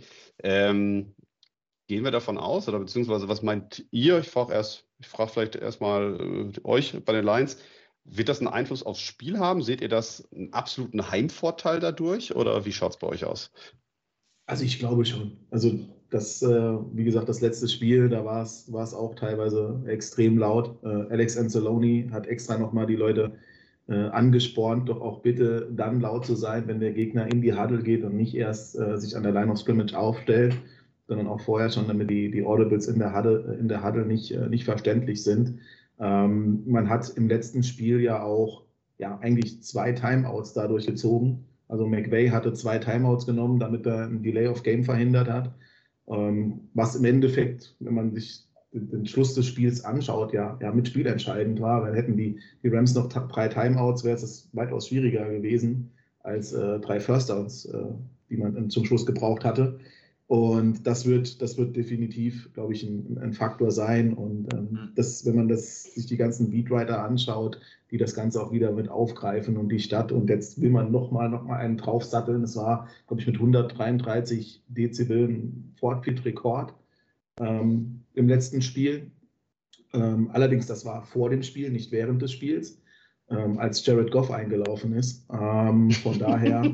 Ähm, gehen wir davon aus, oder beziehungsweise was meint ihr? Ich frage erst, ich frage vielleicht erstmal äh, euch bei den Lions. Wird das einen Einfluss aufs Spiel haben? Seht ihr das einen absoluten Heimvorteil dadurch oder wie schaut es bei euch aus? Also ich glaube schon. Also das, äh, wie gesagt, das letzte Spiel, da war es war es auch teilweise extrem laut. Äh, Alex Anzalone hat extra nochmal die Leute äh, angespornt, doch auch bitte dann laut zu sein, wenn der Gegner in die Huddle geht und nicht erst äh, sich an der Line of Scrimmage aufstellt, sondern auch vorher schon, damit die, die Audibles in der Huddle, in der Huddle nicht, äh, nicht verständlich sind. Ähm, man hat im letzten Spiel ja auch ja, eigentlich zwei Timeouts dadurch gezogen. Also McVay hatte zwei Timeouts genommen, damit er ein Delay of Game verhindert hat. Ähm, was im Endeffekt, wenn man sich den Schluss des Spiels anschaut, ja, ja mit spielentscheidend war. Weil hätten die, die Rams noch drei Timeouts, wäre es weitaus schwieriger gewesen als äh, drei First Downs, äh, die man zum Schluss gebraucht hatte. Und das wird, das wird definitiv, glaube ich, ein, ein Faktor sein. Und ähm, das, wenn man das, sich die ganzen Beatwriter anschaut, die das Ganze auch wieder mit aufgreifen und die Stadt. Und jetzt will man nochmal noch mal einen draufsatteln. Es war, glaube ich, mit hundertdreiunddreißig Dezibel ein Fortpit-Rekord ähm, im letzten Spiel. Ähm, allerdings, das war vor dem Spiel, nicht während des Spiels, ähm, als Jared Goff eingelaufen ist. Ähm, von daher,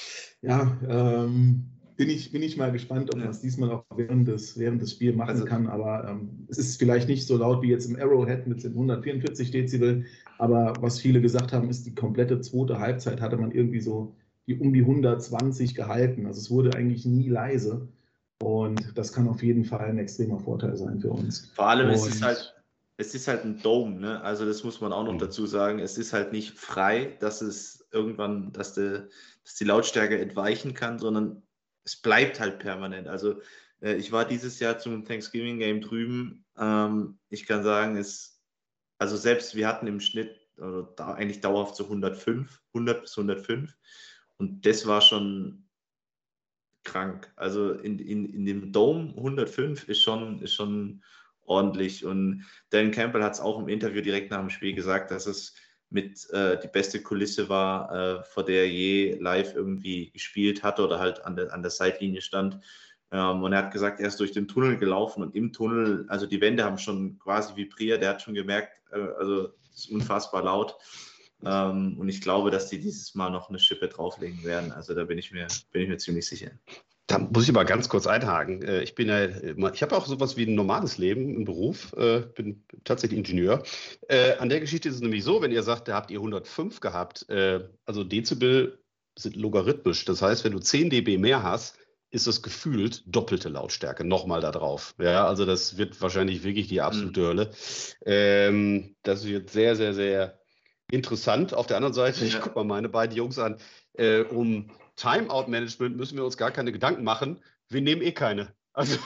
ja, ähm, bin ich, bin ich mal gespannt, ob man es diesmal auch während des, während des Spiels machen Also, kann. Aber ähm, es ist vielleicht nicht so laut wie jetzt im Arrowhead mit den hundertvierundvierzig Dezibel. Aber was viele gesagt haben, ist, die komplette zweite Halbzeit hatte man irgendwie so die, um die hundertzwanzig gehalten. Also es wurde eigentlich nie leise. Und das kann auf jeden Fall ein extremer Vorteil sein für uns. Vor allem, Und es ist halt, es ist halt ein Dome, ne? Also das muss man auch noch dazu sagen. Es ist halt nicht frei, dass es irgendwann, dass, de, dass die Lautstärke entweichen kann, sondern es bleibt halt permanent. Also äh, ich war dieses Jahr zum Thanksgiving Game drüben. Ähm, ich kann sagen, es, also selbst wir hatten im Schnitt oder da eigentlich dauerhaft so hundertfünf, hundert bis hundertfünf. Und das war schon krank. Also in, in, in dem Dome hundertfünf ist schon, ist schon ordentlich. Und Dan Campbell hat es auch im Interview direkt nach dem Spiel gesagt, dass es mit äh, die beste Kulisse war, äh, vor der er je live irgendwie gespielt hatte oder halt an der, an der Seitlinie stand. Ähm, und er hat gesagt, er ist durch den Tunnel gelaufen und im Tunnel, also die Wände haben schon quasi vibriert, der hat schon gemerkt, äh, also es ist unfassbar laut. Ähm, und ich glaube, dass die dieses Mal noch eine Schippe drauflegen werden. Also da bin ich mir, bin ich mir ziemlich sicher. Da muss ich mal ganz kurz einhaken. Ich bin ja, ich habe auch sowas wie ein normales Leben im Beruf, bin tatsächlich Ingenieur. An der Geschichte ist es nämlich so, wenn ihr sagt, da habt ihr hundertfünf gehabt, also Dezibel sind logarithmisch. Das heißt, wenn du zehn Dezibel mehr hast, ist das gefühlt doppelte Lautstärke nochmal da drauf. Ja, also das wird wahrscheinlich wirklich die absolute mhm. Hölle. Ähm, das wird sehr, sehr, sehr interessant. Auf der anderen Seite, ich gucke mal meine beiden Jungs an, äh, um Timeout-Management müssen wir uns gar keine Gedanken machen. Wir nehmen eh keine. Also,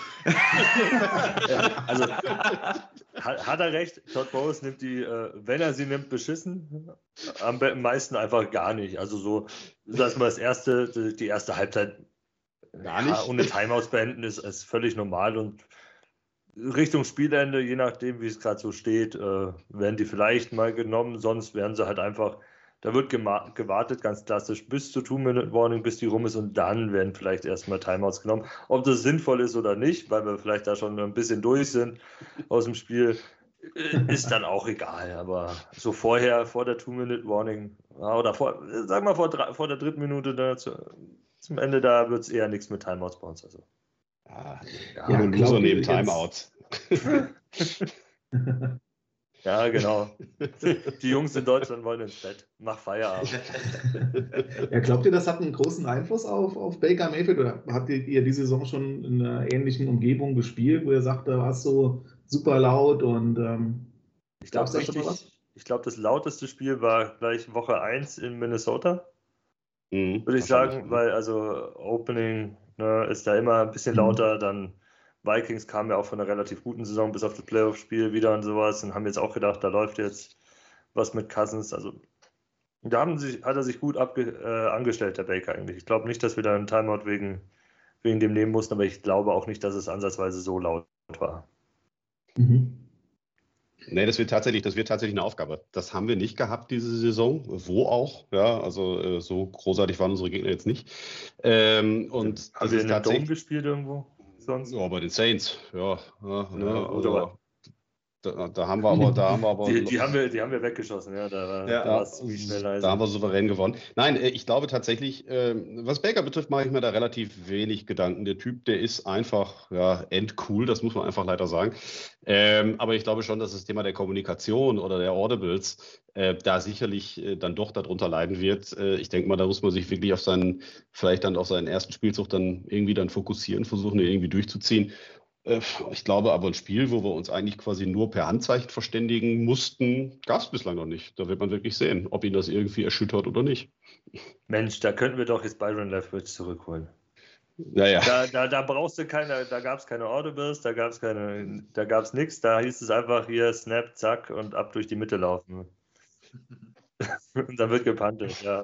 also hat, hat er recht, Todd Bowles nimmt die, äh, wenn er sie nimmt, beschissen. Am meisten einfach gar nicht. Also so, dass man das erste, die erste Halbzeit gar nicht. Ja, ohne Timeouts beenden ist, ist völlig normal und Richtung Spielende, je nachdem, wie es gerade so steht, äh, werden die vielleicht mal genommen, sonst werden sie halt einfach, da wird gema- gewartet, ganz klassisch, bis zur Two-Minute-Warning, bis die rum ist und dann werden vielleicht erstmal Timeouts genommen. Ob das sinnvoll ist oder nicht, weil wir vielleicht da schon ein bisschen durch sind aus dem Spiel, ist dann auch egal, aber so vorher, vor der Two-Minute-Warning, ja, oder vor, sag mal vor, drei, vor der dritten Minute da zu, zum Ende, da wird es eher nichts mit Timeouts bei uns, also. Ja, ja, nur Loser neben Timeouts. Ja, genau. Die Jungs in Deutschland wollen ins Bett. Mach Feierabend. Ja, glaubt ihr, das hat einen großen Einfluss auf, auf Baker Mayfield? Oder habt ihr, ihr die Saison schon in einer ähnlichen Umgebung gespielt, wo ihr sagt, da war es so super laut und ähm, ich glaube, da schon mal was? Ich glaube, das lauteste Spiel war gleich Woche eins in Minnesota. Mhm, würde ich sagen, weil also Opening ne, ist da immer ein bisschen lauter, dann Vikings kamen ja auch von einer relativ guten Saison bis auf das Playoff-Spiel wieder und sowas und haben jetzt auch gedacht, da läuft jetzt was mit Cousins, also da haben sich, hat er sich gut abge, äh, angestellt, der Baker eigentlich. Ich glaube nicht, dass wir da einen Timeout wegen, wegen dem nehmen mussten, aber ich glaube auch nicht, dass es ansatzweise so laut war. Mhm. Nee, das wird tatsächlich, das wird tatsächlich eine Aufgabe. Das haben wir nicht gehabt diese Saison, wo auch. Ja, also äh, so großartig waren unsere Gegner jetzt nicht. Ähm, und haben wir in einem Dome gespielt irgendwo sonst? Ja, bei den Saints. Ja, ja, ne, ja gut, also, aber da, da haben wir aber, da haben wir aber. Die, die, haben, wir, die haben wir weggeschossen, ja. Da, war, ja, da, war es schnell leise. Da haben wir souverän gewonnen. Nein, ich glaube tatsächlich, was Baker betrifft, mache ich mir da relativ wenig Gedanken. Der Typ, der ist einfach ja, endcool, das muss man einfach leider sagen. Ähm, aber ich glaube schon, dass das Thema der Kommunikation oder der Audibles äh, da sicherlich äh, dann doch darunter leiden wird. Äh, ich denke mal, da muss man sich wirklich auf seinen, vielleicht dann auf seinen ersten Spielzug dann irgendwie dann fokussieren, versuchen, ihn irgendwie durchzuziehen. Ich glaube aber ein Spiel, wo wir uns eigentlich quasi nur per Handzeichen verständigen mussten, gab es bislang noch nicht. Da wird man wirklich sehen, ob ihn das irgendwie erschüttert oder nicht. Mensch, da könnten wir doch jetzt Byron Leftwich zurückholen. Naja. Da, da, da brauchst du keine, da gab es keine Audibles, da gab es keine, da gab es nichts, da hieß es einfach hier Snap, zack und ab durch die Mitte laufen. Und dann wird gepantet, ja.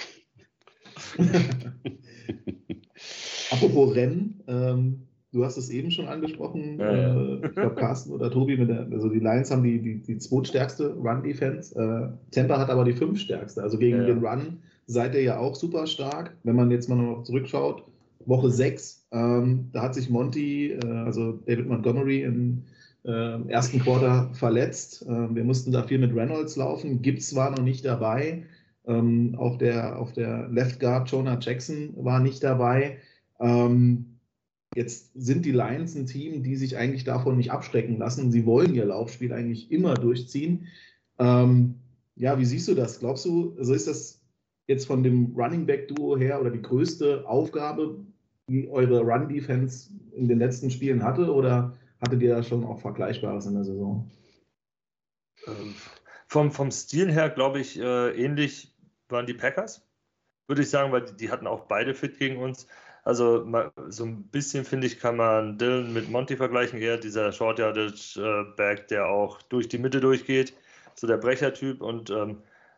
Apropos Rennen, ähm, du hast es eben schon angesprochen, ja, ja. Äh, ich glaube Carsten oder Tobi, mit der, also die Lions haben die, die, die zweitstärkste Run-Defense, äh, Tampa hat aber die fünftstärkste, also gegen ja, ja. den Run seid ihr ja auch super stark, wenn man jetzt mal noch zurückschaut, Woche sechs, ähm, da hat sich Monty, äh, also David Montgomery im äh, ersten Quarter verletzt, äh, wir mussten da viel mit Reynolds laufen, Gibbs war noch nicht dabei, ähm, auch der, auf der Left Guard Jonah Jackson war nicht dabei, ähm, Jetzt sind die Lions ein Team, die sich eigentlich davon nicht abschrecken lassen. Sie wollen ihr Laufspiel eigentlich immer durchziehen. Ähm, ja, wie siehst du das? Glaubst du, also ist das jetzt von dem Running Back Duo her oder die größte Aufgabe, die eure Run Defense in den letzten Spielen hatte, oder hattet ihr da schon auch Vergleichbares in der Saison? Ähm, vom, vom Stil her, glaube ich, äh, ähnlich waren die Packers, würde ich sagen, weil die, die hatten auch beide fit gegen uns. Also mal, so ein bisschen, finde ich, kann man Dillon mit Monty vergleichen, eher dieser Short Yardage äh, Back, der auch durch die Mitte durchgeht, so der Brechertyp. Und ähm,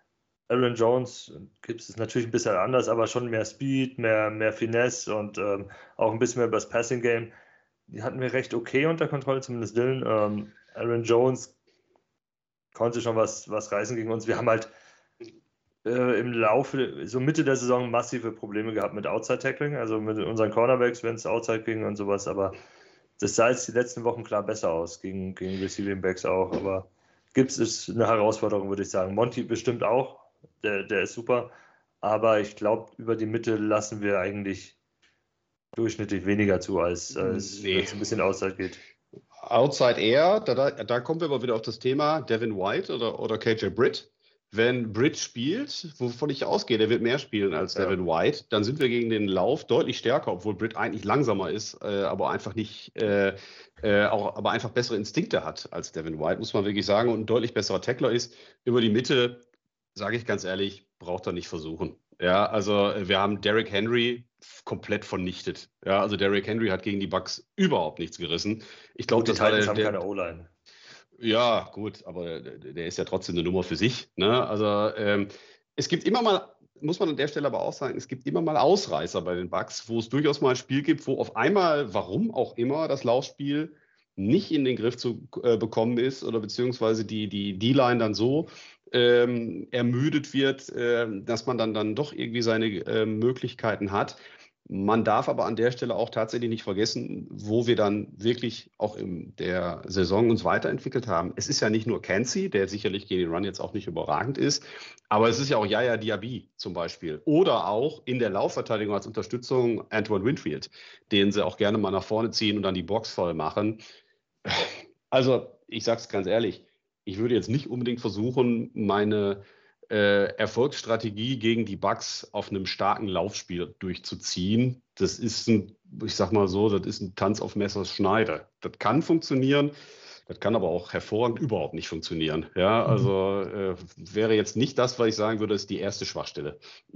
Aaron Jones gibt es natürlich ein bisschen anders, aber schon mehr Speed, mehr, mehr Finesse und ähm, auch ein bisschen mehr über das Passing Game. Die hatten wir recht okay unter Kontrolle, zumindest Dylan. Ähm, Aaron Jones konnte schon was, was reißen gegen uns. Wir haben halt äh, im Laufe, so Mitte der Saison, massive Probleme gehabt mit Outside-Tackling, also mit unseren Cornerbacks, wenn es Outside ging und sowas, aber das sah jetzt die letzten Wochen klar besser aus, gegen, gegen Receiving Backs auch, aber gibt es eine Herausforderung, würde ich sagen. Monty bestimmt auch, der, der ist super, aber ich glaube, über die Mitte lassen wir eigentlich durchschnittlich weniger zu, als, als Nee. wenn es ein bisschen Outside geht. Outside eher, da, da, da kommen wir aber wieder auf das Thema Devin White oder, oder K J Britt. Wenn Britt spielt, wovon ich ausgehe, der wird mehr spielen als Ja. Devin White, dann sind wir gegen den Lauf deutlich stärker, obwohl Britt eigentlich langsamer ist, äh, aber einfach nicht, äh, äh, auch, aber einfach bessere Instinkte hat als Devin White, muss man wirklich sagen, und ein deutlich besserer Tackler ist. Über die Mitte, sage ich ganz ehrlich, braucht er nicht versuchen. Ja, also wir haben Derrick Henry komplett vernichtet. Ja, also Derrick Henry hat gegen die Bucks überhaupt nichts gerissen. Ich glaube, die das war Titans der, haben der, keine O-Line. Ja, gut, aber der, der ist ja trotzdem eine Nummer für sich. Ne? Also ähm, es gibt immer mal, muss man an der Stelle aber auch sagen, es gibt immer mal Ausreißer bei den Bucks, wo es durchaus mal ein Spiel gibt, wo auf einmal, warum auch immer, das Laufspiel nicht in den Griff zu äh, bekommen ist oder beziehungsweise die die D-Line dann so ähm, ermüdet wird, äh, dass man dann, dann doch irgendwie seine äh, Möglichkeiten hat. Man darf aber an der Stelle auch tatsächlich nicht vergessen, wo wir dann wirklich auch in der Saison uns weiterentwickelt haben. Es ist ja nicht nur Kancey, der sicherlich gegen den Run jetzt auch nicht überragend ist, aber es ist ja auch Yaya Diaby zum Beispiel. Oder auch in der Laufverteidigung als Unterstützung Antoine Winfield, den sie auch gerne mal nach vorne ziehen und dann die Box voll machen. Also ich sage es ganz ehrlich, ich würde jetzt nicht unbedingt versuchen, meine Äh, Erfolgsstrategie gegen die Bucks auf einem starken Laufspiel durchzuziehen. Das ist ein, ich sag mal so, das ist ein Tanz auf Messers Schneide. Das kann funktionieren, das kann aber auch hervorragend überhaupt nicht funktionieren. Ja, also äh, wäre jetzt nicht das, was ich sagen würde, ist die erste Schwachstelle.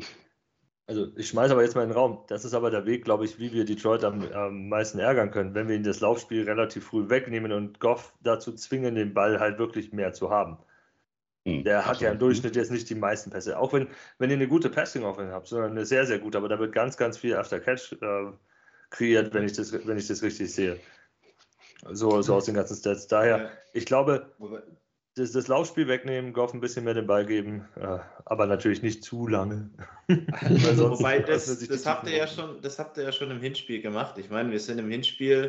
Also ich schmeiße aber jetzt mal in den Raum. Das ist aber der Weg, glaube ich, wie wir Detroit am, am meisten ärgern können, wenn wir ihnen das Laufspiel relativ früh wegnehmen und Goff dazu zwingen, den Ball halt wirklich mehr zu haben. Der Hm, hat ja im Durchschnitt jetzt nicht die meisten Pässe. Auch wenn, wenn ihr eine gute Passing-Offense habt, sondern eine sehr, sehr gute, aber da wird ganz, ganz viel After-Catch äh, kreiert, wenn ich, das, wenn ich das richtig sehe. So, so aus den ganzen Stats. Daher, ja. Ich glaube, das, das Laufspiel wegnehmen, Goff ein bisschen mehr den Ball geben, äh, aber natürlich nicht zu lange. Wobei, das, das, habt ihr ja schon, das habt ihr ja schon im Hinspiel gemacht. Ich meine, wir sind im Hinspiel,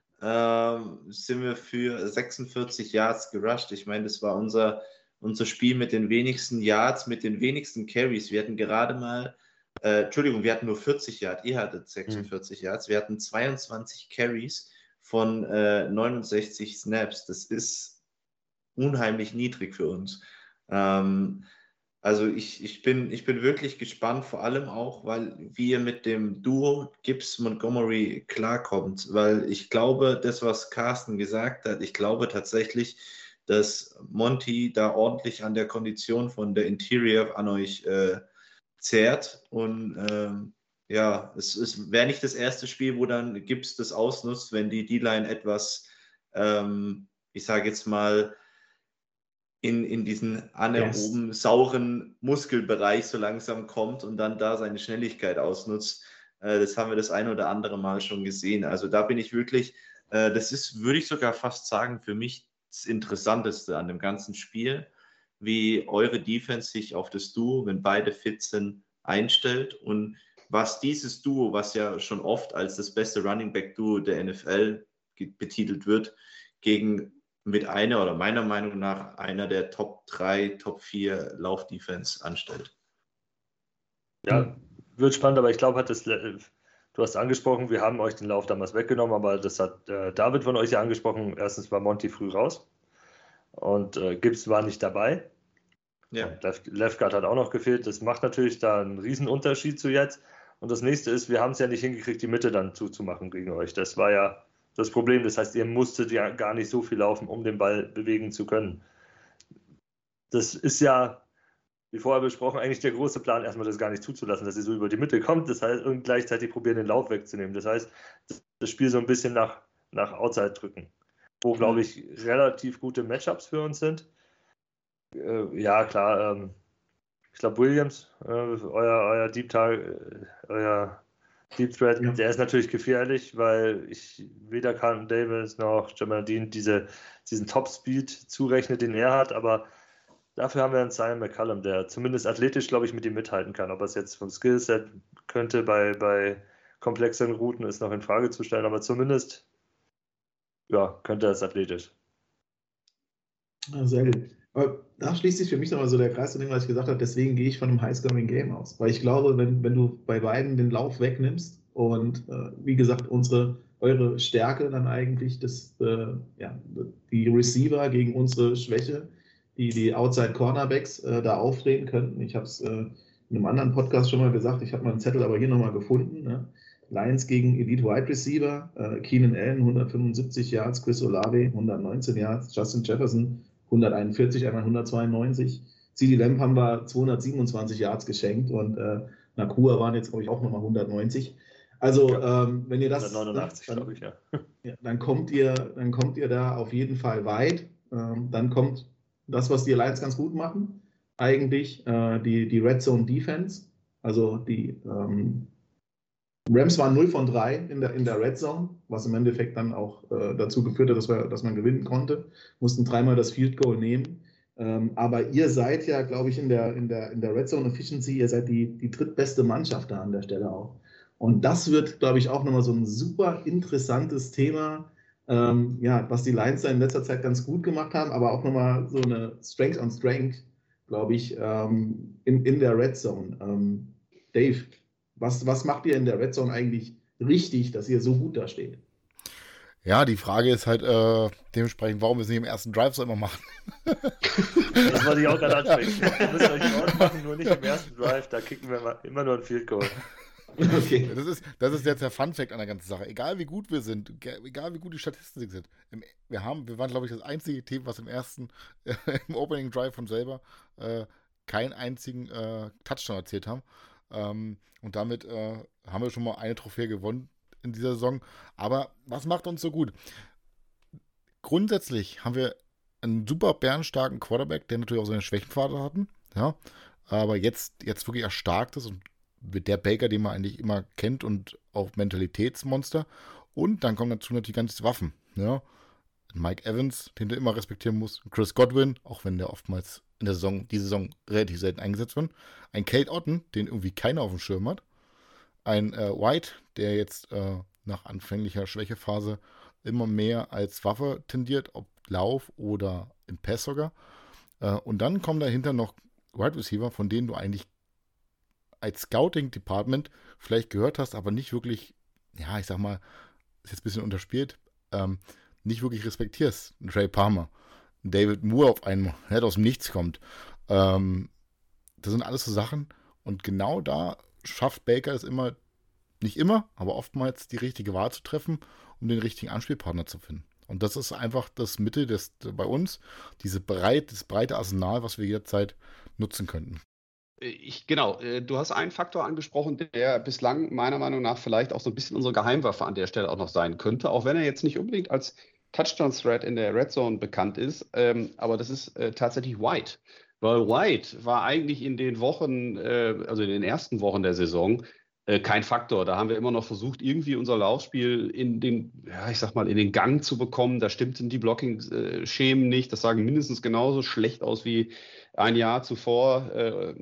ähm, sind wir für sechsundvierzig Yards gerusht. Ich meine, das war unser unser Spiel mit den wenigsten Yards, mit den wenigsten Carries. Wir hatten gerade mal, äh, Entschuldigung, wir hatten nur vierzig Yards, ihr hattet sechsundvierzig mhm. Yards. Wir hatten zweiundzwanzig Carries von äh, neunundsechzig Snaps. Das ist unheimlich niedrig für uns. Ähm, also ich, ich, bin, ich bin wirklich gespannt, vor allem auch, weil wie ihr mit dem Duo Gibbs-Montgomery klarkommt. Weil ich glaube, das, was Carsten gesagt hat, ich glaube tatsächlich, dass Monty da ordentlich an der Kondition von der Interior an euch äh, zehrt. Und ähm, ja, es, es wäre nicht das erste Spiel, wo dann Gibbs das ausnutzt, wenn die D-Line etwas, ähm, ich sage jetzt mal, in, in diesen anaeroben, yes. sauren Muskelbereich so langsam kommt und dann da seine Schnelligkeit ausnutzt. Äh, das haben wir das ein oder andere Mal schon gesehen. Also da bin ich wirklich, äh, das ist, würde ich sogar fast sagen, für mich das Interessanteste an dem ganzen Spiel, wie eure Defense sich auf das Duo, wenn beide fit sind, einstellt und was dieses Duo, was ja schon oft als das beste Running Back Duo der N F L betitelt wird, gegen mit einer oder meiner Meinung nach einer der Top drei, Top vier Lauf-Defense anstellt. Ja, wird spannend, aber ich glaube, hat das, du hast angesprochen, wir haben euch den Lauf damals weggenommen, aber das hat äh, David von euch ja angesprochen. Erstens war Monty früh raus und äh, Gibbs war nicht dabei. Ja. Left, Left Guard hat auch noch gefehlt. Das macht natürlich da einen riesen Unterschied zu jetzt. Und das nächste ist, wir haben es ja nicht hingekriegt, die Mitte dann zuzumachen gegen euch. Das war ja das Problem. Das heißt, ihr musstet ja gar nicht so viel laufen, um den Ball bewegen zu können. Das ist ja, wie vorher besprochen, eigentlich der große Plan, erstmal das gar nicht zuzulassen, dass ihr so über die Mitte kommt. Das heißt, und gleichzeitig probieren, den Lauf wegzunehmen. Das heißt, das Spiel so ein bisschen nach, nach Outside drücken. Wo, glaube ich, relativ gute Matchups für uns sind. Äh, ja, klar, ähm, ich glaube Williams, äh, euer, euer Deep Target, äh, euer Deep Threat, ja. Der ist natürlich gefährlich, weil ich weder Carlton Davis noch Jamal Dean diese, diesen Top-Speed zurechne, den er hat, aber dafür haben wir einen Zion McCollum, der zumindest athletisch, glaube ich, mit ihm mithalten kann. Ob er es jetzt vom Skillset könnte bei, bei komplexeren Routen, ist noch in Frage zu stellen, aber zumindest ja, könnte er es athletisch. Ja, sehr gut. Aber da schließt sich für mich nochmal so der Kreis zu dem, was ich gesagt habe, deswegen gehe ich von einem High-Scoring-Game aus. Weil ich glaube, wenn, wenn du bei beiden den Lauf wegnimmst und äh, wie gesagt, unsere, eure Stärke dann eigentlich, das, äh, ja, die Receiver gegen unsere Schwäche, die die Outside-Cornerbacks äh, da auftreten könnten. Ich habe es äh, in einem anderen Podcast schon mal gesagt, ich habe meinen Zettel aber hier nochmal gefunden. Ne? Lions gegen Elite Wide Receiver, äh, Keenan Allen hundertfünfundsiebzig Yards, Chris Olave hundertneunzehn Yards, Justin Jefferson hunderteinundvierzig, einmal hundertzweiundneunzig. CeeDee Lamb haben wir zweihundertsiebenundzwanzig Yards geschenkt und äh, Nakua waren jetzt, glaube ich, auch nochmal hundertneunzig. Also, ja, ähm, wenn ihr das. hundertneunundachtzig, dann, glaube ich, ja. ja dann, kommt ihr, dann kommt ihr da auf jeden Fall weit. Ähm, dann kommt das, was die Lions ganz gut machen, eigentlich äh, die, die Red Zone Defense. Also, die ähm, Rams waren null von drei in der, in der Red Zone, was im Endeffekt dann auch äh, dazu geführt hat, dass, wir, dass man gewinnen konnte. Mussten dreimal das Field Goal nehmen. Ähm, aber ihr seid ja, glaube ich, in der, in, der, in der Red Zone Efficiency, ihr seid die, die drittbeste Mannschaft da an der Stelle auch. Und das wird, glaube ich, auch nochmal so ein super interessantes Thema, ähm, ja, was die Lions da in letzter Zeit ganz gut gemacht haben, aber auch nochmal so eine Strength on Strength, glaube ich, ähm, in, in der Red Zone. Ähm, Dave, Was, was macht ihr in der Red Zone eigentlich richtig, dass ihr so gut da steht? Ja, die Frage ist halt äh, dementsprechend, warum wir es nicht im ersten Drive so immer machen. Das wollte ich auch gerade ansprechen. Wir müssen euch ausmachen, nur nicht im ersten Drive, da kicken wir mal immer nur ein Field Goal. Okay. Das ist, das ist jetzt der Fun-Fact an der ganzen Sache. Egal wie gut wir sind, egal wie gut die Statistiken sind. Im, wir, haben, wir waren, glaube ich, das einzige Team, was im ersten, äh, im Opening Drive von selber äh, keinen einzigen äh, Touchdown erzielt haben. Ähm, und damit äh, haben wir schon mal eine Trophäe gewonnen in dieser Saison. Aber was macht uns so gut? Grundsätzlich haben wir einen super bärenstarken Quarterback, der natürlich auch seine Schwächenpfade hatten. Ja? Aber jetzt, jetzt wirklich erstarkt ist und mit der Baker, den man eigentlich immer kennt und auch Mentalitätsmonster. Und dann kommen dazu natürlich ganz Waffen. Ja? Mike Evans, den du immer respektieren musst. Chris Godwin, auch wenn der oftmals in der Saison, die Saison relativ selten eingesetzt wird. Ein Cade Otton, den irgendwie keiner auf dem Schirm hat. Ein äh, White, der jetzt äh, nach anfänglicher Schwächephase immer mehr als Waffe tendiert, ob Lauf oder im Pass sogar. Äh, und dann kommen dahinter noch Wide Receiver, von denen du eigentlich als Scouting-Department vielleicht gehört hast, aber nicht wirklich, ja, ich sag mal, ist jetzt ein bisschen unterspielt, ähm, nicht wirklich respektierst. Ein Trey Palmer, ein David Moore auf einmal, der aus dem Nichts kommt. Ähm, das sind alles so Sachen und genau da schafft Baker es immer, nicht immer, aber oftmals die richtige Wahl zu treffen, um den richtigen Anspielpartner zu finden. Und das ist einfach das Mittel des, bei uns, diese breit, das breite Arsenal, was wir jederzeit nutzen könnten. Ich, genau, du hast einen Faktor angesprochen, der bislang meiner Meinung nach vielleicht auch so ein bisschen unsere Geheimwaffe an der Stelle auch noch sein könnte, auch wenn er jetzt nicht unbedingt als Touchdown-Threat in der Red Zone bekannt ist, ähm, aber das ist äh, tatsächlich White. Weil White war eigentlich in den Wochen, äh, also in den ersten Wochen der Saison, äh, kein Faktor. Da haben wir immer noch versucht, irgendwie unser Laufspiel in den, ja, ich sag mal, in den Gang zu bekommen. Da stimmten die Blocking-Schemen nicht. Das sah mindestens genauso schlecht aus wie ein Jahr zuvor. Äh,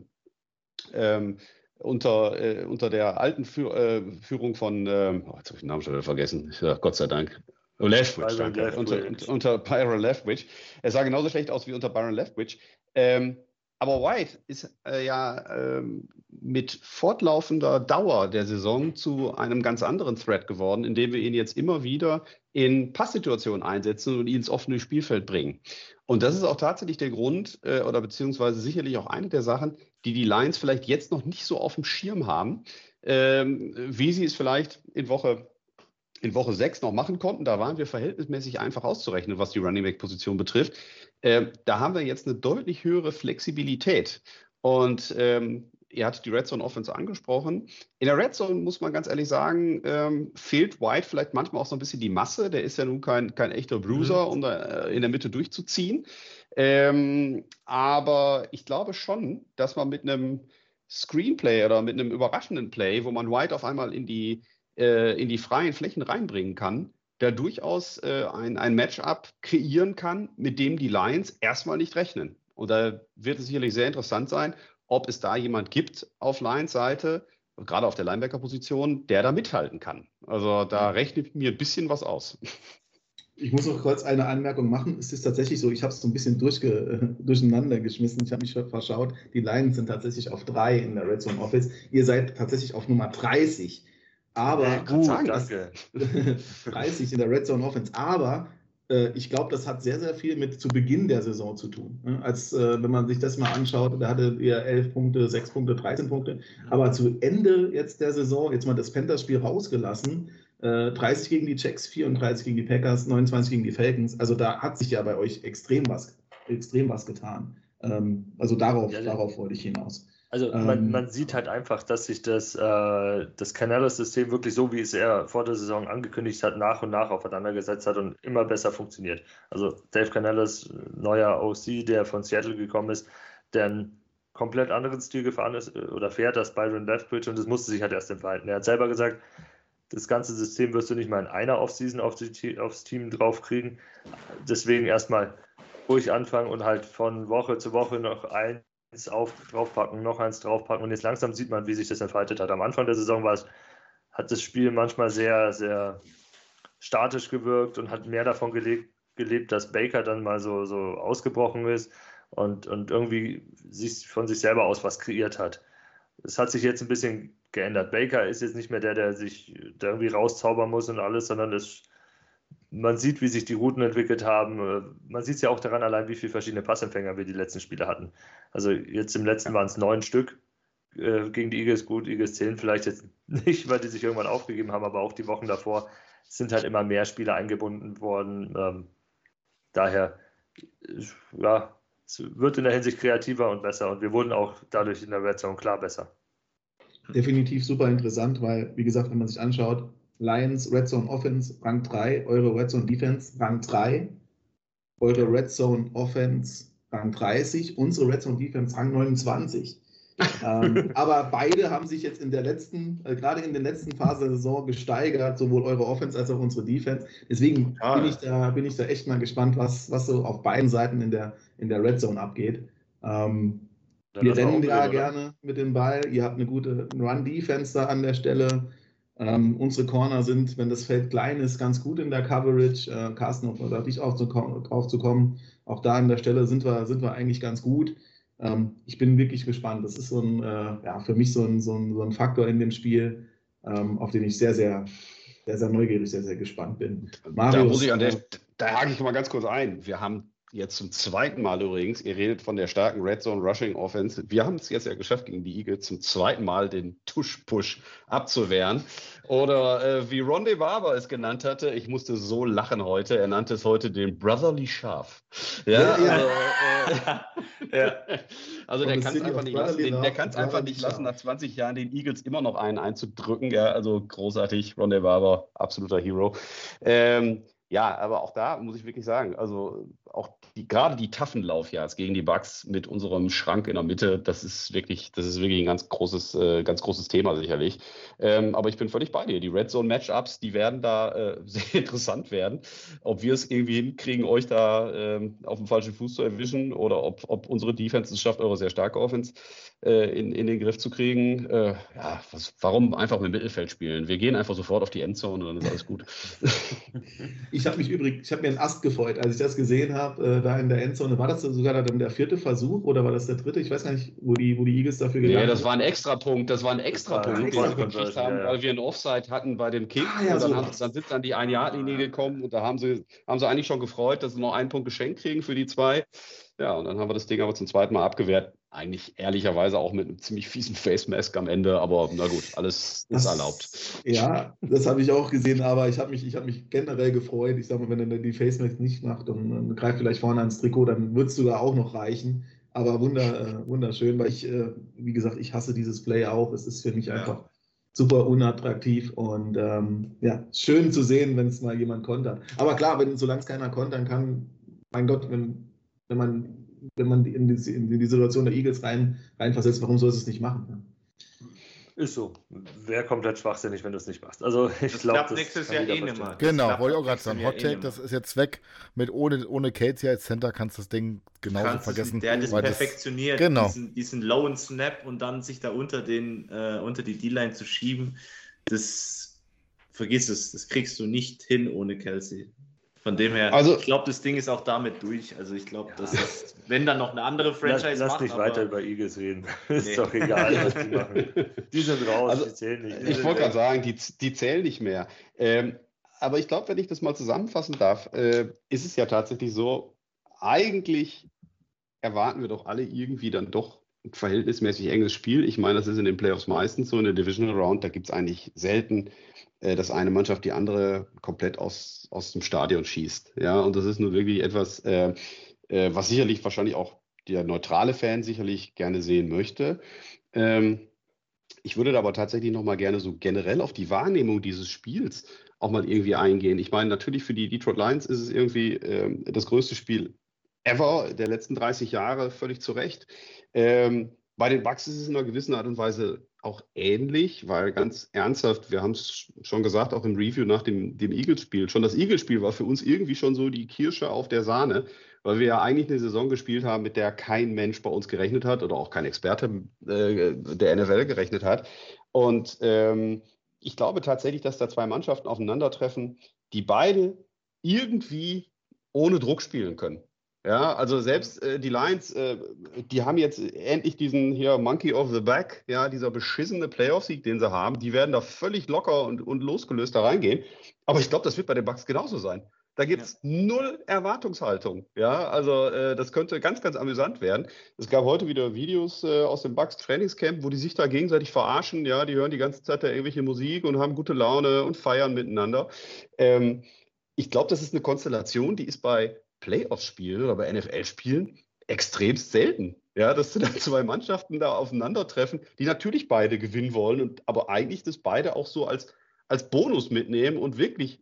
Ähm, unter, äh, unter der alten Führ äh, Führung von, ähm, oh, jetzt habe ich den Namen schon wieder vergessen, ja, Gott sei Dank, oh, Leftwich, danke, Leftwich. Unter, unter, unter Byron Leftwich. Er sah genauso schlecht aus wie unter Byron Leftwich. Ähm, aber White ist äh, ja ähm, mit fortlaufender Dauer der Saison zu einem ganz anderen Threat geworden, indem wir ihn jetzt immer wieder in Passsituationen einsetzen und ihn ins offene Spielfeld bringen. Und das ist auch tatsächlich der Grund äh, oder beziehungsweise sicherlich auch eine der Sachen, die die Lions vielleicht jetzt noch nicht so auf dem Schirm haben, ähm, wie sie es vielleicht in Woche, in Woche sechs noch machen konnten. Da waren wir verhältnismäßig einfach auszurechnen, was die Running-Back-Position betrifft. Ähm, da haben wir jetzt eine deutlich höhere Flexibilität. Und ähm, ihr hattet die Red Zone Offense angesprochen. In der Red Zone muss man ganz ehrlich sagen, ähm, fehlt White vielleicht manchmal auch so ein bisschen die Masse. Der ist ja nun kein, kein echter Bruiser, um da äh, in der Mitte durchzuziehen. Ähm, aber ich glaube schon, dass man mit einem Screenplay oder mit einem überraschenden Play, wo man White auf einmal in die, äh, in die freien Flächen reinbringen kann, da durchaus äh, ein, ein Matchup kreieren kann, mit dem die Lions erstmal nicht rechnen. Und da wird es sicherlich sehr interessant sein, ob es da jemand gibt auf Lions Seite, gerade auf der Linebacker-Position, der da mithalten kann. Also da rechnet mir ein bisschen was aus. Ich muss noch kurz eine Anmerkung machen. Es ist tatsächlich so, ich habe es so ein bisschen durchge, durcheinander geschmissen. Ich habe mich verschaut. Die Lions sind tatsächlich auf drei in der Red Zone Offense. Ihr seid tatsächlich auf Nummer dreißig. Aber ja, gut, sagen, danke. dreißig in der Red Zone Offense. Aber äh, ich glaube, das hat sehr, sehr viel mit zu Beginn der Saison zu tun. Ne? Als äh, wenn man sich das mal anschaut, da hatte ihr elf Punkte, sechs Punkte, dreizehn Punkte. Aber zu Ende jetzt der Saison, jetzt mal das Panthers-Spiel rausgelassen, äh, dreißig gegen die Jacks, vierunddreißig gegen die Packers, neunundzwanzig gegen die Falcons. Also da hat sich ja bei euch extrem was, extrem was getan. Ähm, also darauf, ja, darauf wollte ich hinaus. Also man, ähm, man sieht halt einfach, dass sich das, äh, das Canales-System wirklich so, wie es er vor der Saison angekündigt hat, nach und nach aufeinander gesetzt hat und immer besser funktioniert. Also Dave Canales, neuer O C, der von Seattle gekommen ist, der einen komplett anderen Stil gefahren ist oder fährt als Byron Leftwich, und das musste sich halt erst entfalten. Er hat selber gesagt, das ganze System wirst du nicht mal in einer Offseason auf die, aufs Team draufkriegen. Deswegen erstmal ruhig anfangen und halt von Woche zu Woche noch ein Auf, draufpacken, noch eins draufpacken, und jetzt langsam sieht man, wie sich das entfaltet hat. Am Anfang der Saison war es, hat das Spiel manchmal sehr, sehr statisch gewirkt und hat mehr davon gelebt, gelebt dass Baker dann mal so, so ausgebrochen ist und, und irgendwie sich von sich selber aus was kreiert hat. Es hat sich jetzt ein bisschen geändert. Baker ist jetzt nicht mehr der, der sich da irgendwie rauszaubern muss und alles, sondern es man sieht, wie sich die Routen entwickelt haben. Man sieht es ja auch daran allein, wie viele verschiedene Passempfänger wir die letzten Spiele hatten. Also jetzt im letzten waren es neun Stück äh, gegen die Eagles. Gut, Eagles zählen vielleicht jetzt nicht, weil die sich irgendwann aufgegeben haben, aber auch die Wochen davor sind halt immer mehr Spieler eingebunden worden. Ähm, daher, ja, es wird in der Hinsicht kreativer und besser, und wir wurden auch dadurch in der Red Zone klar besser. Definitiv super interessant, weil, wie gesagt, wenn man sich anschaut, Lions Red Zone Offense Rang drei, eure Red Zone Defense Rang drei, eure Red Zone Offense Rang dreißig, unsere Red Zone Defense Rang neunundzwanzig. ähm, aber beide haben sich jetzt in der letzten, äh, gerade in der letzten Phase der Saison gesteigert, sowohl eure Offense als auch unsere Defense. Deswegen ah, bin ich da, bin ich da echt mal gespannt, was, was so auf beiden Seiten in der, in der Red Zone abgeht. Ähm, wir rennen ja gerne mit dem Ball. Ihr habt eine gute Run-Defense da an der Stelle. Ähm, unsere Corner sind, wenn das Feld klein ist, ganz gut in der Coverage. Äh, Carsten, auf dich auch zu kommen, drauf zu kommen. Auch da an der Stelle sind wir, sind wir eigentlich ganz gut. Ähm, ich bin wirklich gespannt. Das ist so ein, äh, ja, für mich so ein, so, ein, so ein Faktor in dem Spiel, ähm, auf den ich sehr, sehr, sehr, sehr neugierig, sehr, sehr gespannt bin. Marius, da muss ich an der, da hake ich mal ganz kurz ein. Wir haben jetzt zum zweiten Mal übrigens, ihr redet von der starken Red Zone Rushing Offense. Wir haben es jetzt ja geschafft, gegen die Eagles zum zweiten Mal den Tush-Push abzuwehren. Oder äh, wie Rondé Barber es genannt hatte, ich musste so lachen heute, er nannte es heute den Brotherly Shove. Ja, ja, also, äh, ja. also der kann es einfach nicht lassen, den, der kann es einfach nicht lassen, nach zwanzig Jahren den Eagles immer noch einen einzudrücken. Ja, also großartig, Rondé Barber, absoluter Hero. Ähm, Ja, aber auch da muss ich wirklich sagen, also auch die, gerade die taffen Laufyards gegen die Bucks mit unserem Schrank in der Mitte, das ist wirklich, das ist wirklich ein ganz großes, äh, ganz großes Thema sicherlich. Ähm, aber ich bin völlig bei dir. Die Red Zone Matchups, die werden da äh, sehr interessant werden. Ob wir es irgendwie hinkriegen, euch da ähm, auf dem falschen Fuß zu erwischen, oder ob, ob unsere Defense es schafft, eure sehr starke Offense äh, in, in den Griff zu kriegen. Äh, ja, was, warum einfach mit Mittelfeld spielen? Wir gehen einfach sofort auf die Endzone und dann ist alles gut. Ich habe mich übrigens, ich habe mir einen Ast gefreut, als ich das gesehen habe, äh, da in der Endzone. War das sogar dann der vierte Versuch oder war das der dritte? Ich weiß gar nicht, wo die, wo die Eagles dafür gegangen sind. Ja, das war ein Extrapunkt, das war ein Extrapunkt, den wir gekriegt haben, ja, ja. weil wir einen Offside hatten bei dem Kick. Ah, ja, und dann, so haben, dann sind sie an die Ein-Yard-Linie gekommen und da haben sie, haben sie eigentlich schon gefreut, dass sie noch einen Punkt geschenkt kriegen für die zwei. Ja, und dann haben wir das Ding aber zum zweiten Mal abgewehrt. Eigentlich ehrlicherweise auch mit einem ziemlich fiesen Face Mask am Ende, aber na gut, alles ist das, erlaubt. Ja, das habe ich auch gesehen, aber ich habe mich, ich hab mich generell gefreut. Ich sage mal, wenn er die Face Mask nicht macht und, und greift vielleicht vorne ans Trikot, dann wird es sogar auch noch reichen. aber wunder, äh, wunderschön, weil ich, äh, wie gesagt, ich hasse dieses Play auch. Es ist für mich Ja. einfach super unattraktiv und ähm, ja, schön zu sehen, wenn es mal jemand kontert. Aber klar, wenn solange es keiner kontern kann, mein Gott, wenn, wenn man wenn man in die, in die Situation der Eagles rein, reinversetzt, warum soll es es nicht machen? Ne? Ist so. Wäre komplett schwachsinnig, wenn du es nicht machst. Also ich Das glaube, klappt das nächstes kann Jahr jeder eh verstehen. nimmer. Das Genau, klappt wollte ich ab auch gerade nächstem sagen. Jahr Hot eh Take, nimmer. das ist jetzt weg. Mit ohne, ohne Casey als Center kannst du das Ding genauso Kannst es vergessen. nicht- Der hat es weil perfektioniert, genau. diesen, diesen lowen Snap und dann sich da unter, den, äh, unter die D-Line zu schieben. Das vergiss es, das kriegst du nicht hin ohne Kelsey. Von dem her, Also- ich glaube, das Ding ist auch damit durch. Also ich glaube, dass das, wenn dann noch eine andere Franchise Lass, lass macht, nicht aber weiter über Eagles reden. Ist Nee. doch egal, was die machen. Die sind raus, Also, die zählen nicht. Die Ich sind wollte gerade weg. sagen, die, die zählen nicht mehr. Ähm, aber ich glaube, wenn ich das mal zusammenfassen darf, äh, ist es ja tatsächlich so, eigentlich erwarten wir doch alle irgendwie dann doch ein verhältnismäßig enges Spiel. Ich meine, das ist in den Playoffs meistens so, in der Divisional Round, da gibt es eigentlich selten, äh, dass eine Mannschaft die andere komplett aus, aus dem Stadion schießt. Ja, und das ist nur wirklich etwas, äh, äh, was sicherlich wahrscheinlich auch der neutrale Fan sicherlich gerne sehen möchte. Ähm, Ich würde da aber tatsächlich noch mal gerne so generell auf die Wahrnehmung dieses Spiels auch mal irgendwie eingehen. Ich meine, natürlich für die Detroit Lions ist es irgendwie ähm, das größte Spiel ever der letzten dreißig Jahre, völlig zu Recht. Ähm, bei den Bucks ist es in einer gewissen Art und Weise auch ähnlich, weil ganz ernsthaft, wir haben es schon gesagt, auch im Review nach dem, dem Eagles-Spiel, schon das Eagles-Spiel war für uns irgendwie schon so die Kirsche auf der Sahne, weil wir ja eigentlich eine Saison gespielt haben, mit der kein Mensch bei uns gerechnet hat oder auch kein Experte äh, der N F L gerechnet hat. Und ähm, ich glaube tatsächlich, dass da zwei Mannschaften aufeinandertreffen, die beide irgendwie ohne Druck spielen können. Ja, also selbst äh, die Lions, äh, die haben jetzt endlich diesen hier Monkey of the Back, ja, dieser beschissene Playoff-Sieg, den sie haben, die werden da völlig locker und, und losgelöst da reingehen. Aber ich glaube, das wird bei den Bucks genauso sein. Da gibt es null Erwartungshaltung. Ja, also äh, das könnte ganz, ganz amüsant werden. Es gab heute wieder Videos äh, aus dem Bucks Trainingscamp, wo die sich da gegenseitig verarschen. Ja, die hören die ganze Zeit da irgendwelche Musik und haben gute Laune und feiern miteinander. Ähm, ich glaube, das ist eine Konstellation, die ist bei Playoff-Spielen oder bei N F L-Spielen extremst selten. Ja, dass da zwei Mannschaften da aufeinandertreffen, die natürlich beide gewinnen wollen, und aber eigentlich das beide auch so als, als Bonus mitnehmen und wirklich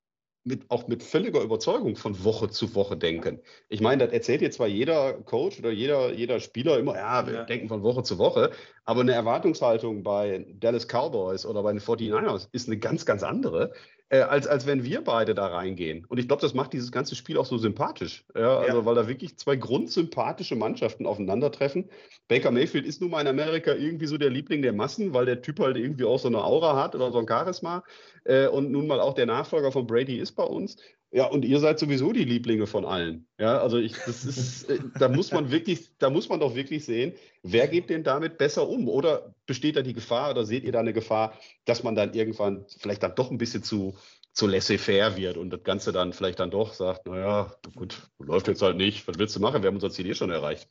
mit, auch mit völliger Überzeugung von Woche zu Woche denken. Ich meine, das erzählt jetzt zwar jeder Coach oder jeder, jeder Spieler immer, ja, wir Ja. denken von Woche zu Woche, aber eine Erwartungshaltung bei Dallas Cowboys oder bei den forty-niners ist eine ganz, ganz andere, äh, als, als wenn wir beide da reingehen. Und ich glaube, das macht dieses ganze Spiel auch so sympathisch. Ja, also, Ja. weil da wirklich zwei grundsympathische Mannschaften aufeinandertreffen. Baker Mayfield ist nun mal in Amerika irgendwie so der Liebling der Massen, weil der Typ halt irgendwie auch so eine Aura hat oder so ein Charisma. Äh, und nun mal auch der Nachfolger von Brady ist bei uns. Ja, und ihr seid sowieso die Lieblinge von allen. Ja, also ich, das ist, äh, da muss man wirklich, da muss man doch wirklich sehen, wer geht denn damit besser um? Oder besteht da die Gefahr oder seht ihr da eine Gefahr, dass man dann irgendwann vielleicht dann doch ein bisschen zu, zu laissez-faire wird und das Ganze dann vielleicht dann doch sagt, naja, gut, läuft jetzt halt nicht, was willst du machen? Wir haben unser Ziel eh schon erreicht.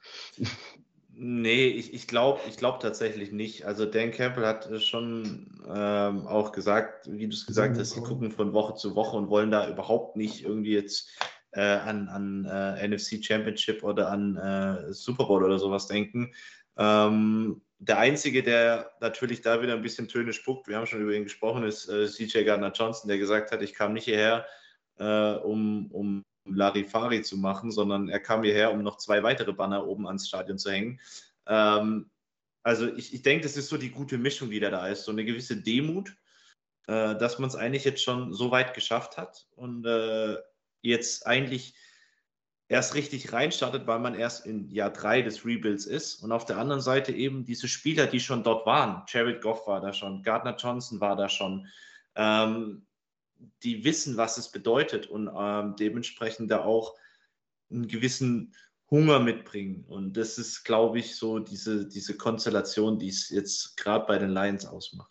Nee, ich, ich glaube ich glaub tatsächlich nicht. Also Dan Campbell hat äh, schon ähm, auch gesagt, wie du es gesagt hast, sie gucken von Woche zu Woche und wollen da überhaupt nicht irgendwie jetzt äh, an, an äh, N F C Championship oder an äh, Super Bowl oder sowas denken. Ähm, der Einzige, der natürlich da wieder ein bisschen Töne spuckt, wir haben schon über ihn gesprochen, ist äh, C J Gardner-Johnson, der gesagt hat, ich kam nicht hierher, äh, um, um Larifari zu machen, sondern er kam hierher, um noch zwei weitere Banner oben ans Stadion zu hängen. Ähm, also ich, ich denke, das ist so die gute Mischung, die da da ist. So eine gewisse Demut, äh, dass man es eigentlich jetzt schon so weit geschafft hat und äh, jetzt eigentlich erst richtig reinstartet, weil man erst in Jahr drei des Rebuilds ist. Und auf der anderen Seite eben diese Spieler, die schon dort waren. Jared Goff war da schon, Gardner-Johnson war da schon. Ähm, die wissen, was es bedeutet und ähm, dementsprechend da auch einen gewissen Hunger mitbringen. Und das ist, glaube ich, so diese, diese Konstellation, die es jetzt gerade bei den Lions ausmacht.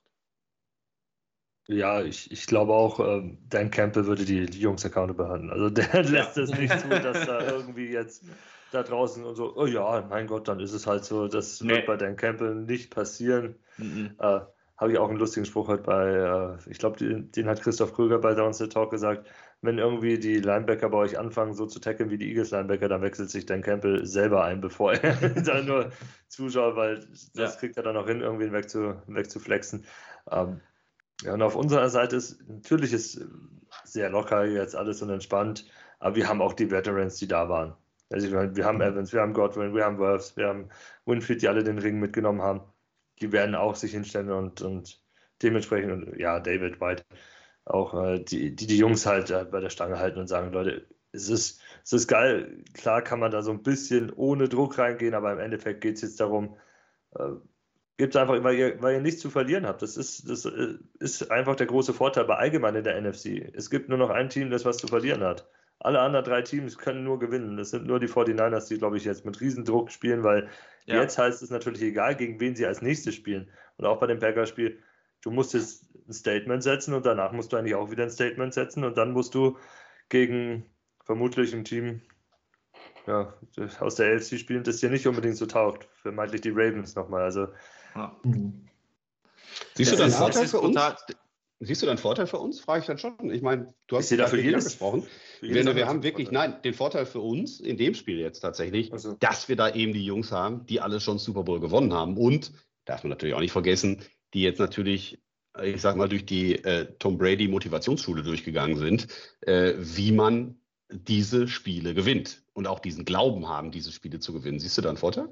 Ja, ich, ich glaube auch, ähm, Dan Campbell würde die, die Jungs accountable behandeln. Also der lässt es nicht zu, dass da irgendwie jetzt da draußen und so, oh ja, mein Gott, dann ist es halt so. Das Nee. wird bei Dan Campbell nicht passieren. Mhm. Äh, Habe ich auch einen lustigen Spruch heute bei, äh, ich glaube, den, den hat Christoph Kröger bei Downs the Talk gesagt, wenn irgendwie die Linebacker bei euch anfangen, so zu tackeln wie die Eagles-Linebacker, dann wechselt sich Dan Campbell selber ein, bevor er dann nur zuschaut, weil das ja. kriegt er dann auch hin, irgendwie wegzu, wegzuflexen. Ähm, ja, und auf unserer Seite ist, natürlich ist sehr locker jetzt alles und entspannt, aber wir haben auch die Veterans, die da waren. Also wir haben Evans, wir haben Godwin, wir haben Wirfs, wir haben Winfield, die alle den Ring mitgenommen haben. Die werden auch sich hinstellen und, und dementsprechend, und ja, David White, auch äh, die, die die Jungs halt äh, bei der Stange halten und sagen, Leute, es ist, es ist geil. Klar kann man da so ein bisschen ohne Druck reingehen, aber im Endeffekt geht es jetzt darum, äh, gebt einfach, weil ihr, weil ihr nichts zu verlieren habt. Das ist, das ist einfach der große Vorteil bei allgemein in der N F C. Es gibt nur noch ein Team, das was zu verlieren hat. Alle anderen drei Teams können nur gewinnen. Das sind nur die forty-niners, die, glaube ich, jetzt mit Riesendruck spielen, weil ja. jetzt heißt es natürlich egal, gegen wen sie als nächstes spielen. Und auch bei dem Packers-Spiel, du musst jetzt ein Statement setzen und danach musst du eigentlich auch wieder ein Statement setzen und dann musst du gegen vermutlich ein Team ja, aus der A F C spielen, das dir nicht unbedingt so taugt. Vermeintlich die Ravens nochmal. Also, Ja. Siehst du Das dann ist- Vorteil das ist für uns? brutal. Siehst du dann Vorteil für uns? Frage ich dann schon. Ich meine, du Ich hast sehe es dafür gerade jedes- angesprochen. für Wir, jedes wir andere haben Team wirklich, Vorteil. nein, den Vorteil für uns in dem Spiel jetzt tatsächlich, Ach so. dass wir da eben die Jungs haben, die alle schon Super Bowl gewonnen haben. Und, darf man natürlich auch nicht vergessen, die jetzt natürlich, äh, ich sag mal, durch die äh, Tom Brady Motivationsschule durchgegangen sind, äh, wie man diese Spiele gewinnt und auch diesen Glauben haben, diese Spiele zu gewinnen. Siehst du da einen Vorteil?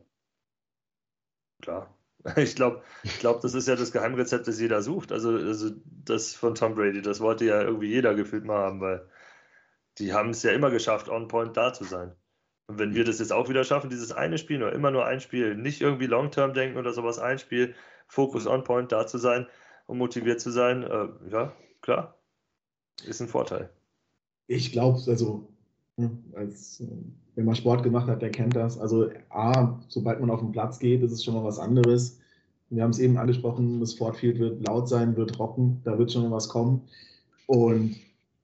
Klar. Ich glaube, ich glaub, das ist ja das Geheimrezept, das jeder sucht. Also, also das von Tom Brady, das wollte ja irgendwie jeder gefühlt mal haben, weil die haben es ja immer geschafft, on point da zu sein. Und wenn wir das jetzt auch wieder schaffen, dieses eine Spiel, nur immer nur ein Spiel, nicht irgendwie Long-Term denken oder sowas, ein Spiel, Fokus on point da zu sein und motiviert zu sein, äh, ja, klar, ist ein Vorteil. Ich glaube, also, hm, als, äh, wenn man Sport gemacht hat, der kennt das. Also, A, sobald man auf den Platz geht, ist es schon mal was anderes. Wir haben es eben angesprochen, das Ford Field wird laut sein, wird rocken, da wird schon mal was kommen. Und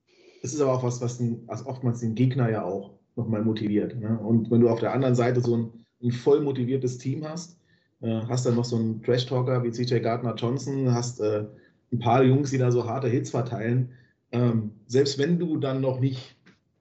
es ist aber auch was, was den, also oftmals den Gegner ja auch nochmal motiviert. Ne? Und wenn du auf der anderen Seite so ein, ein voll motiviertes Team hast, äh, hast dann noch so einen Trash-Talker wie C J Gardner-Johnson, hast äh, ein paar Jungs, die da so harte Hits verteilen. Ähm, selbst wenn du dann noch nicht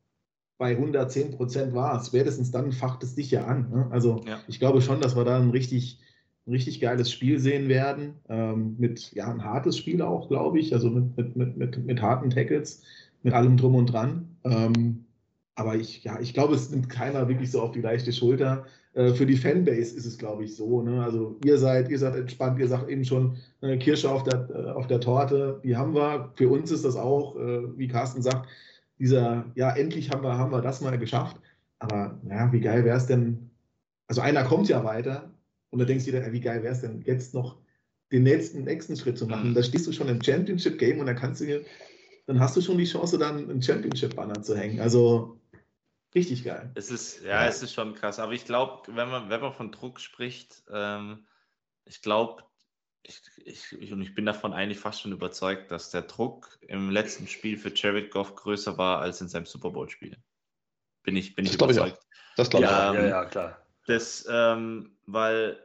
bei hundertzehn Prozent warst, spätestens dann facht es dich ja an. Ne? Also Ja. ich glaube schon, dass wir da ein richtig, ein richtig geiles Spiel sehen werden. Ähm, mit, ja, ein hartes Spiel auch, glaube ich. Also mit, mit, mit, mit, mit harten Tackles, mit allem drum und dran. Ähm, aber ich, ja, ich glaube, es nimmt keiner wirklich so auf die leichte Schulter. Äh, für die Fanbase ist es, glaube ich, so. Ne? Also ihr seid, ihr seid entspannt, ihr sagt eben schon, äh, Kirsche auf der, äh, auf der Torte, die haben wir. Für uns ist das auch, äh, wie Carsten sagt, dieser, ja, endlich haben wir, haben wir das mal geschafft. Aber ja, wie geil wäre es denn? Also einer kommt ja weiter und da denkst du dir, ja, wie geil wäre es denn, jetzt noch den nächsten, nächsten Schritt zu machen. Da stehst du schon im Championship-Game und dann kannst du dir, dann hast du schon die Chance, dann einen Championship-Banner zu hängen. Also richtig geil. Es ist, ja, es ist schon krass. Aber ich glaube, wenn man, wenn man von Druck spricht, ähm, ich glaube, ich, ich, ich, und ich bin davon eigentlich fast schon überzeugt, dass der Druck im letzten Spiel für Jared Goff größer war als in seinem Super Bowl-Spiel. Bin ich, bin ich Das glaube ich auch. überzeugt. Das glaube ich Ja, auch. ja, ja, klar. Das, ähm, weil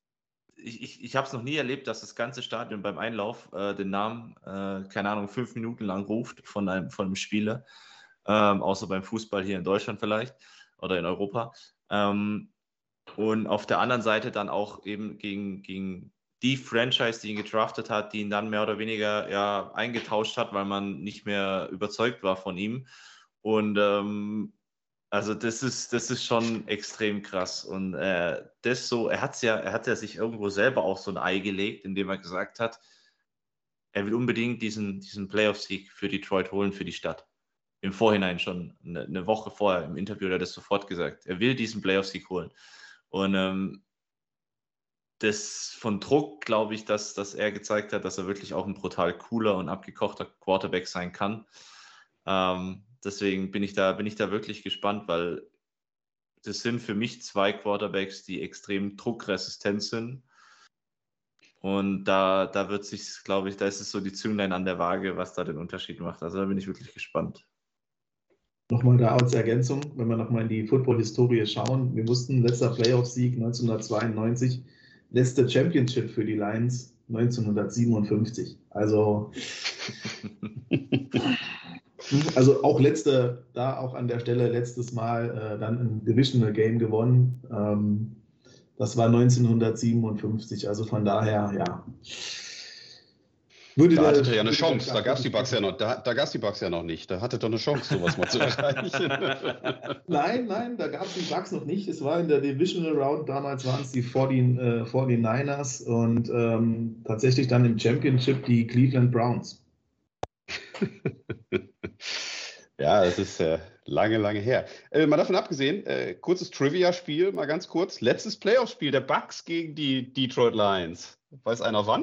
ich, ich, ich habe es noch nie erlebt, dass das ganze Stadion beim Einlauf äh, den Namen, äh, keine Ahnung, fünf Minuten lang ruft von einem, von einem Spieler, ähm, außer beim Fußball hier in Deutschland vielleicht oder in Europa. Ähm, und auf der anderen Seite dann auch eben gegen, gegen die Franchise, die ihn gedraftet hat, die ihn dann mehr oder weniger ja, eingetauscht hat, weil man nicht mehr überzeugt war von ihm. Und ähm, also das ist, das ist schon extrem krass. Und äh, das so, er hat ja, er hat ja sich irgendwo selber auch so ein Ei gelegt, indem er gesagt hat, er will unbedingt diesen, diesen Playoff-Sieg für Detroit holen, für die Stadt. Im Vorhinein schon, eine, eine Woche vorher im Interview hat er das sofort gesagt. Er will diesen Playoff-Sieg holen. Und ähm, das von Druck, glaube ich, dass, dass er gezeigt hat, dass er wirklich auch ein brutal cooler und abgekochter Quarterback sein kann. Ähm, deswegen bin ich da, bin ich da wirklich gespannt, weil das sind für mich zwei Quarterbacks, die extrem druckresistent sind. Und da, da wird sich, glaube ich, da ist es so die Zünglein an der Waage, was da den Unterschied macht. Also da bin ich wirklich gespannt. Nochmal da als Ergänzung, wenn wir nochmal in die Football-Historie schauen. Wir wussten, letzter Playoff-Sieg neunzehnhundertzweiundneunzig, letzte Championship für die Lions neunzehnhundertsiebenundfünfzig. Also Also auch letzte, da auch an der Stelle letztes Mal äh, dann ein Divisional Game gewonnen. Ähm, das war neunzehnhundertsiebenundfünfzig, also von daher, ja. Würde da hattet ihr ja eine Chance, da gab es die Bucks ja noch, da, da gab's die Bucks ja noch nicht. Da hattet ihr eine Chance, sowas mal zu erreichen. Nein, nein, da gab es die Bucks noch nicht. Es war in der Divisional Round, damals waren es die forty-niners und ähm, tatsächlich dann im Championship die Cleveland Browns. Ja, das ist äh, lange, lange her. Äh, mal davon abgesehen, äh, kurzes Trivia-Spiel, mal ganz kurz. Letztes Playoff-Spiel der Bucks gegen die Detroit Lions. Weiß einer wann?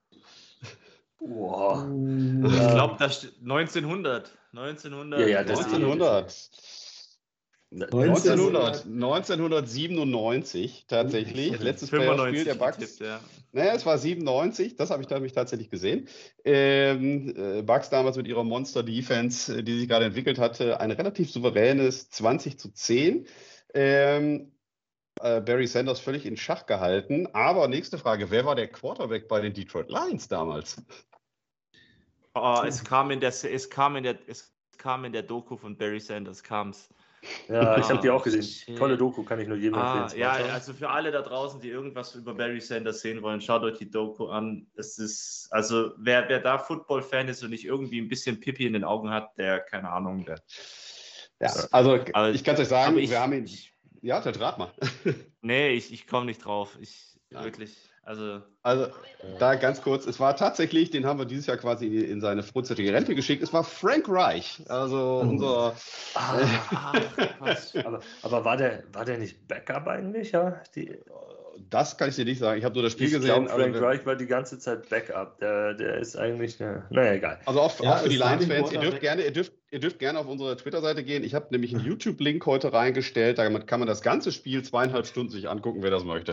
Boah. Ich glaube, das neunzehnhundert. neunzehnhundert. Ja, ja, das neunzehnhundert. neunzehnhundert. neunzehnhundertsiebenundneunzig tatsächlich. Letztes Playoff-Spiel der Bucks. Getippt, ja. Naja, es war siebenundneunzig, das habe ich nämlich tatsächlich gesehen. Ähm, äh, Bucks damals mit ihrer Monster-Defense, die sich gerade entwickelt hatte, ein relativ souveränes zwanzig zu zehn. Ähm, äh, Barry Sanders völlig in Schach gehalten. Aber nächste Frage, wer war der Quarterback bei den Detroit Lions damals? Oh, es kam in der, es kam in der, es kam in der Doku von Barry Sanders, kam's. Ja, ich Ah, habe die auch gesehen. shit. Tolle Doku, kann ich nur jedem Ah, empfehlen. ja, also für alle da draußen, die irgendwas über Barry Sanders sehen wollen, schaut euch die Doku an. Es ist, also wer, wer da Football-Fan ist und nicht irgendwie ein bisschen Pipi in den Augen hat, der, keine Ahnung, der. Ja, also aber, ich kann es euch sagen, ich, wir haben ihn. Ich, ja, der Draht mal. Nee, ich, ich komme nicht drauf. Ich Nein. wirklich. Also, also da ganz kurz, es war tatsächlich, den haben wir dieses Jahr quasi in seine frühzeitige Rente geschickt, es war Frank Reich, also unser... Ah, ach, aber, aber war der, war der nicht Backup eigentlich? Ja? Die, das kann ich dir nicht sagen, ich habe nur das Spiel ich gesehen. Ich glaube, Frank Reich war die ganze Zeit Backup, der, der ist eigentlich, ne, naja, egal. Also auch, ja, auch für die Lions-Fans, ihr dürft gerne, ihr dürft, ihr dürft gerne auf unsere Twitter-Seite gehen, ich habe nämlich einen YouTube-Link heute reingestellt, damit kann man das ganze Spiel zweieinhalb Stunden sich angucken, wer das möchte.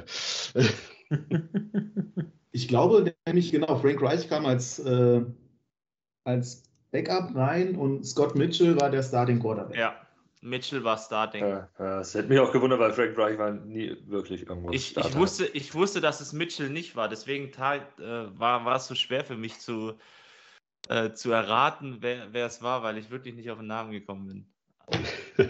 Ich glaube nämlich, genau, Frank Reich kam als, äh, als Backup rein und Scott Mitchell war der Starting Quarterback. Ja, Mitchell war Starting. Ja, das hätte mich auch gewundert, weil Frank Reich war nie wirklich irgendwo ich, ich, wusste, ich wusste, dass es Mitchell nicht war, deswegen äh, war, war es so schwer für mich zu, äh, zu erraten, wer, wer es war, weil ich wirklich nicht auf den Namen gekommen bin.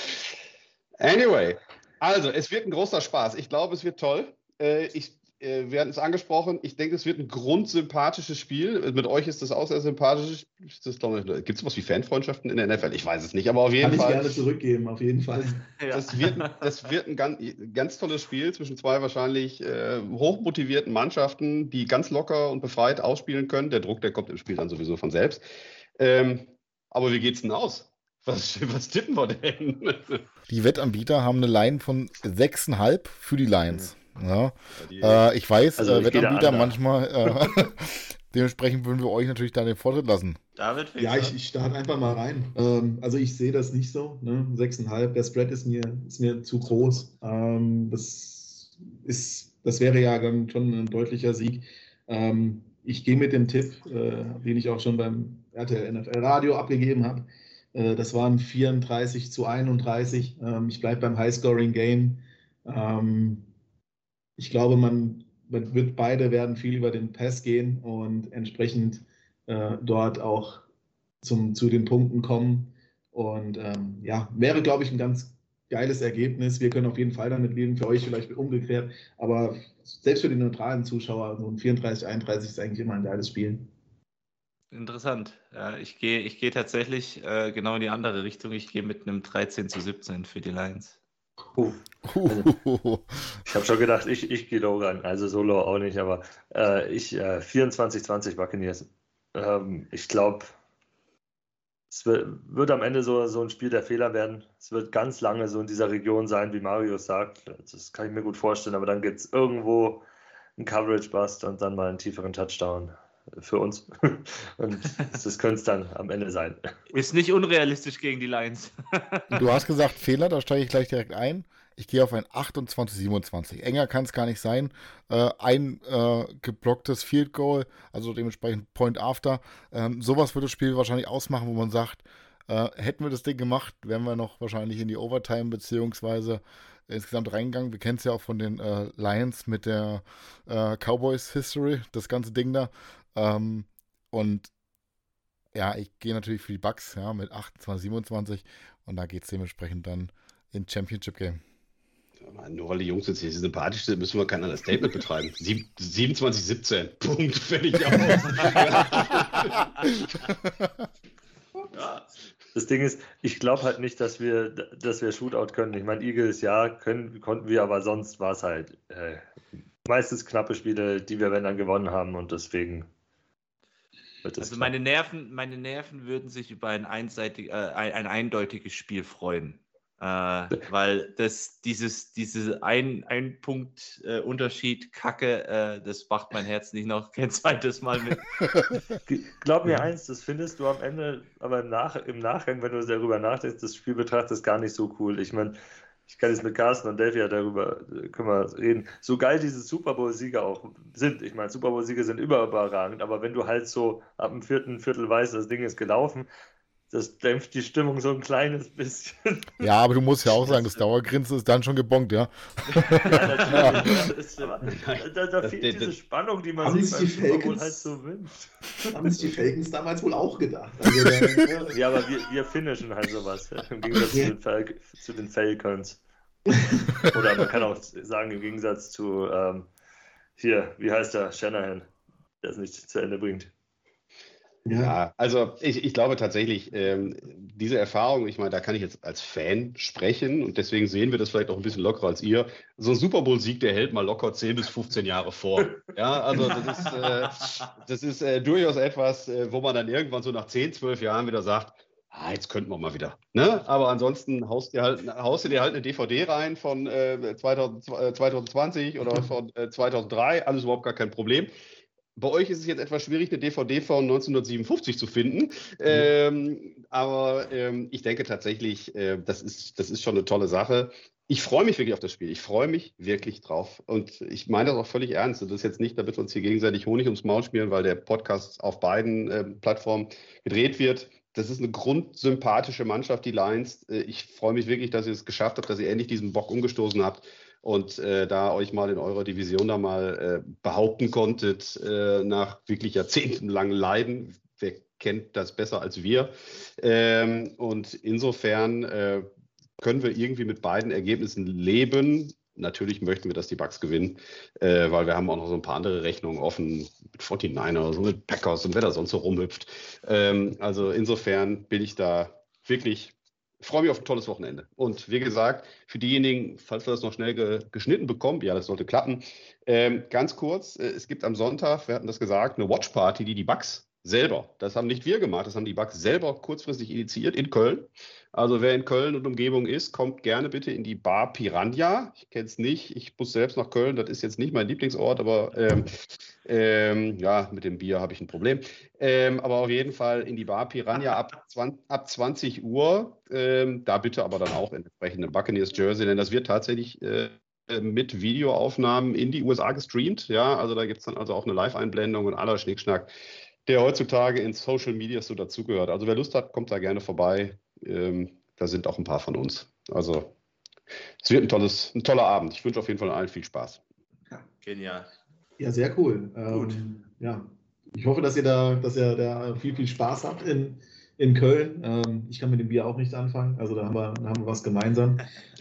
Anyway, also es wird ein großer Spaß. Ich glaube, es wird toll. Äh, ich äh, wir hatten es angesprochen. Ich denke, es wird ein grundsympathisches Spiel. Mit euch ist das auch sehr sympathisch. Gibt es sowas wie Fanfreundschaften in der N F L? Ich weiß es nicht, aber auf jeden Kann Fall. Kann ich gerne zurückgeben, auf jeden Fall. Das wird, das wird ein ganz, ganz tolles Spiel zwischen zwei wahrscheinlich äh, hochmotivierten Mannschaften, die ganz locker und befreit ausspielen können. Der Druck, der kommt im Spiel dann sowieso von selbst. Ähm, aber wie geht's denn aus? Was, was tippen wir denn? Die Wettanbieter haben eine Line von sechs Komma fünf für die Lions. Ja. Äh, ich weiß, also äh, Wettanbieter manchmal, äh, dementsprechend würden wir euch natürlich da den Vortritt lassen. David, ja, ich, ich starte einfach mal rein. Ähm, also ich sehe das nicht so. Ne? sechs Komma fünf, der Spread ist mir, ist mir zu groß. Ähm, das, ist, das wäre ja dann schon ein deutlicher Sieg. Ähm, ich gehe mit dem Tipp, äh, den ich auch schon beim R T L N F L Radio abgegeben habe. Äh, das waren vierunddreißig zu einunddreißig. Ähm, ich bleibe beim High-Scoring-Game. Ähm, ich glaube, man, man wird beide werden viel über den Pass gehen und entsprechend äh, dort auch zum, zu den Punkten kommen. Und ähm, ja, wäre, glaube ich, ein ganz geiles Ergebnis. Wir können auf jeden Fall damit leben, für euch vielleicht umgekehrt. Aber selbst für die neutralen Zuschauer, so ein vierunddreißig einunddreißig ist eigentlich immer ein geiles Spiel. Interessant. Ja, ich gehe ich gehe tatsächlich äh, genau in die andere Richtung. Ich gehe mit einem dreizehn zu siebzehn für die Lions. Uh. Also, ich habe schon gedacht, ich, ich gehe low rein. Also so low auch nicht, aber äh, ich äh, vierundzwanzig zwanzig Buccaneers. Ähm, ich glaube, es wird, wird am Ende so, so ein Spiel der Fehler werden. Es wird ganz lange so in dieser Region sein, wie Mario sagt. Das kann ich mir gut vorstellen, aber dann gibt es irgendwo einen Coverage-Bust und dann mal einen tieferen Touchdown für uns. Und das könnte es dann am Ende sein. Ist nicht unrealistisch gegen die Lions. Du hast gesagt Fehler, da steige ich gleich direkt ein. Ich gehe auf ein achtundzwanzig siebenundzwanzig. Enger kann es gar nicht sein. Äh, ein äh, geblocktes Field Goal, also dementsprechend Point After. Ähm, sowas wird das Spiel wahrscheinlich ausmachen, wo man sagt, äh, hätten wir das Ding gemacht, wären wir noch wahrscheinlich in die Overtime beziehungsweise insgesamt reingegangen. Wir kennen es ja auch von den äh, Lions mit der äh, Cowboys History, das ganze Ding da. Ähm, und ja, ich gehe natürlich für die Bucks, ja, mit achtundzwanzig, siebenundzwanzig und da geht es dementsprechend dann in Championship Game. Nur weil die Jungs jetzt hier sympathisch sind, müssen wir kein anderes Statement betreiben. Sieb- siebenundzwanzig siebzehn. Punkt. Fertig aus. Ja. Das Ding ist, ich glaube halt nicht, dass wir, dass wir Shootout können. Ich meine, Eagles, ja, können, konnten wir, aber sonst war es halt äh, meistens knappe Spiele, die wir wenn dann gewonnen haben und deswegen wird es Also knapp. meine Nerven, meine Nerven würden sich über ein, einseitig, äh, ein, ein eindeutiges Spiel freuen. Äh, weil das, dieses, diese ein, ein Punkt äh, Unterschied, Kacke, äh, das macht mein Herz nicht noch kein zweites Mal mit. Glaub mir eins, das findest du am Ende, aber im, Nach im Nachgang, wenn du darüber nachdenkst, das Spiel betrachtest, gar nicht so cool. Ich meine, ich kann jetzt mit Carsten und Delphi ja darüber äh, können wir reden. So geil diese Super Bowl-Sieger auch sind. Ich meine, Super Bowl-Sieger sind überragend, aber wenn du halt so ab dem vierten Viertel weißt, das Ding ist gelaufen, das dämpft die Stimmung so ein kleines bisschen. Ja, aber du musst ja auch sagen, das Dauergrinsen ist dann schon gebongt, ja. Ja, natürlich. Ja. Da, da, da fehlt das, diese das, Spannung, die man haben sich sich beim die Super Bowl Falcons- halt so wünscht. Haben sich die Falcons damals wohl auch gedacht. Also, da, Ja, aber wir, wir finishen halt sowas, ja, im Gegensatz Ja. zu, den Fal zu den Falcons. Oder man kann auch sagen, im Gegensatz zu, ähm, hier, wie heißt der, Shanahan, der es nicht zu Ende bringt. ja. Ja, also ich, ich glaube tatsächlich, ähm, diese Erfahrung, ich meine, da kann ich jetzt als Fan sprechen und deswegen sehen wir das vielleicht auch ein bisschen lockerer als ihr. So ein Super Bowl-Sieg, der hält mal locker zehn bis fünfzehn Jahre vor. Ja, also das ist, äh, das ist äh, durchaus etwas, äh, wo man dann irgendwann so nach zehn, zwölf Jahren wieder sagt, ah, jetzt könnten wir mal wieder. Ne? Aber ansonsten haust, dir halt, haust du dir halt eine D V D rein von äh, zweitausend, äh, zwanzig zwanzig oder von äh, zweitausenddrei, alles überhaupt gar kein Problem. Bei euch ist es jetzt etwas schwierig, eine D V D von neunzehnhundertsiebenundfünfzig zu finden. Ähm, aber ähm, ich denke tatsächlich, äh, das ist, das ist schon eine tolle Sache. Ich freue mich wirklich auf das Spiel. Ich freue mich wirklich drauf. Und ich meine das auch völlig ernst. Das ist jetzt nicht, damit wir uns hier gegenseitig Honig ums Maul spielen, weil der Podcast auf beiden äh, Plattformen gedreht wird. Das ist eine grundsympathische Mannschaft, die Lions. Äh, ich freue mich wirklich, dass ihr es geschafft habt, dass ihr endlich diesen Bock umgestoßen habt und äh, da euch mal in eurer Division da mal äh, behaupten konntet, äh, nach wirklich jahrzehntelangen Leiden. Wer kennt das besser als wir? Ähm, und insofern äh, können wir irgendwie mit beiden Ergebnissen leben. Natürlich möchten wir, dass die Bucks gewinnen, äh, weil wir haben auch noch so ein paar andere Rechnungen offen mit forty-niners und mit Packers und wer da sonst so rumhüpft. Ähm, also insofern bin ich da wirklich... Ich freue mich auf ein tolles Wochenende. Und wie gesagt, für diejenigen, falls wir das noch schnell ge geschnitten bekommen, ja, das sollte klappen, ähm, ganz kurz, äh, es gibt am Sonntag, wir hatten das gesagt, eine Watchparty, die die Bucks selber, das haben nicht wir gemacht, das haben die Bucks selber kurzfristig initiiert in Köln. Also wer in Köln und Umgebung ist, kommt gerne bitte in die Bar Piranha. Ich kenne es nicht, ich muss selbst nach Köln, das ist jetzt nicht mein Lieblingsort, aber ähm, ähm, ja, mit dem Bier habe ich ein Problem. Ähm, aber auf jeden Fall in die Bar Piranha ab, ab zwanzig Uhr. Ähm, da bitte aber dann auch in entsprechenden Buccaneers Jersey, denn das wird tatsächlich äh, mit Videoaufnahmen in die U S A gestreamt. Ja, also da gibt es dann also auch eine Live-Einblendung und aller Schnickschnack, der heutzutage in Social Media so dazugehört. Also wer Lust hat, kommt da gerne vorbei. Ähm, da sind auch ein paar von uns. Also es wird ein, tolles, ein toller Abend. Ich wünsche auf jeden Fall allen viel Spaß. Genial. Ja, sehr cool. Gut. Ähm, ja. Ich hoffe, dass ihr da, dass ihr da viel, viel Spaß habt in, in Köln. Ähm, ich kann mit dem Bier auch nicht anfangen, also da haben wir, da haben wir was gemeinsam.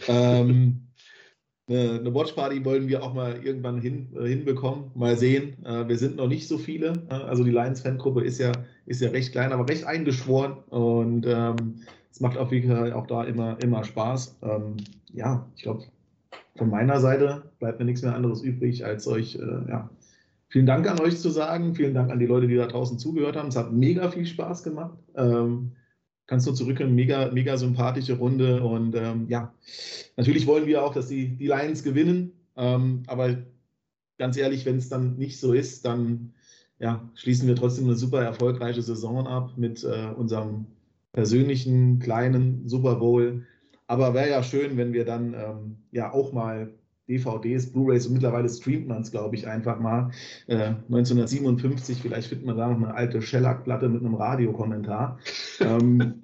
Ähm, eine, eine Watchparty wollen wir auch mal irgendwann hin, äh, hinbekommen. Mal sehen. Äh, wir sind noch nicht so viele. Äh, also die Lions-Fangruppe ist ja, ist ja recht klein, aber recht eingeschworen. Und ähm, es macht auf jeden Fall auch da immer, immer Spaß. Ähm, ja, ich glaube, von meiner Seite bleibt mir nichts mehr anderes übrig, als euch, äh, ja, vielen Dank an euch zu sagen. Vielen Dank an die Leute, die da draußen zugehört haben. Es hat mega viel Spaß gemacht. Ähm, kannst du zurückkommen, mega, mega sympathische Runde. Und ähm, ja, natürlich wollen wir auch, dass die, die Lions gewinnen. Ähm, aber ganz ehrlich, wenn es dann nicht so ist, dann ja, schließen wir trotzdem eine super erfolgreiche Saison ab mit äh, unserem persönlichen kleinen Super Bowl. Aber wäre ja schön, wenn wir dann ähm, ja auch mal D V Ds, Blu-rays und mittlerweile streamt man es, glaube ich, einfach mal. Äh, neunzehnhundertsiebenundfünfzig, vielleicht findet man da noch eine alte Shellac-Platte mit einem Radiokommentar. ähm,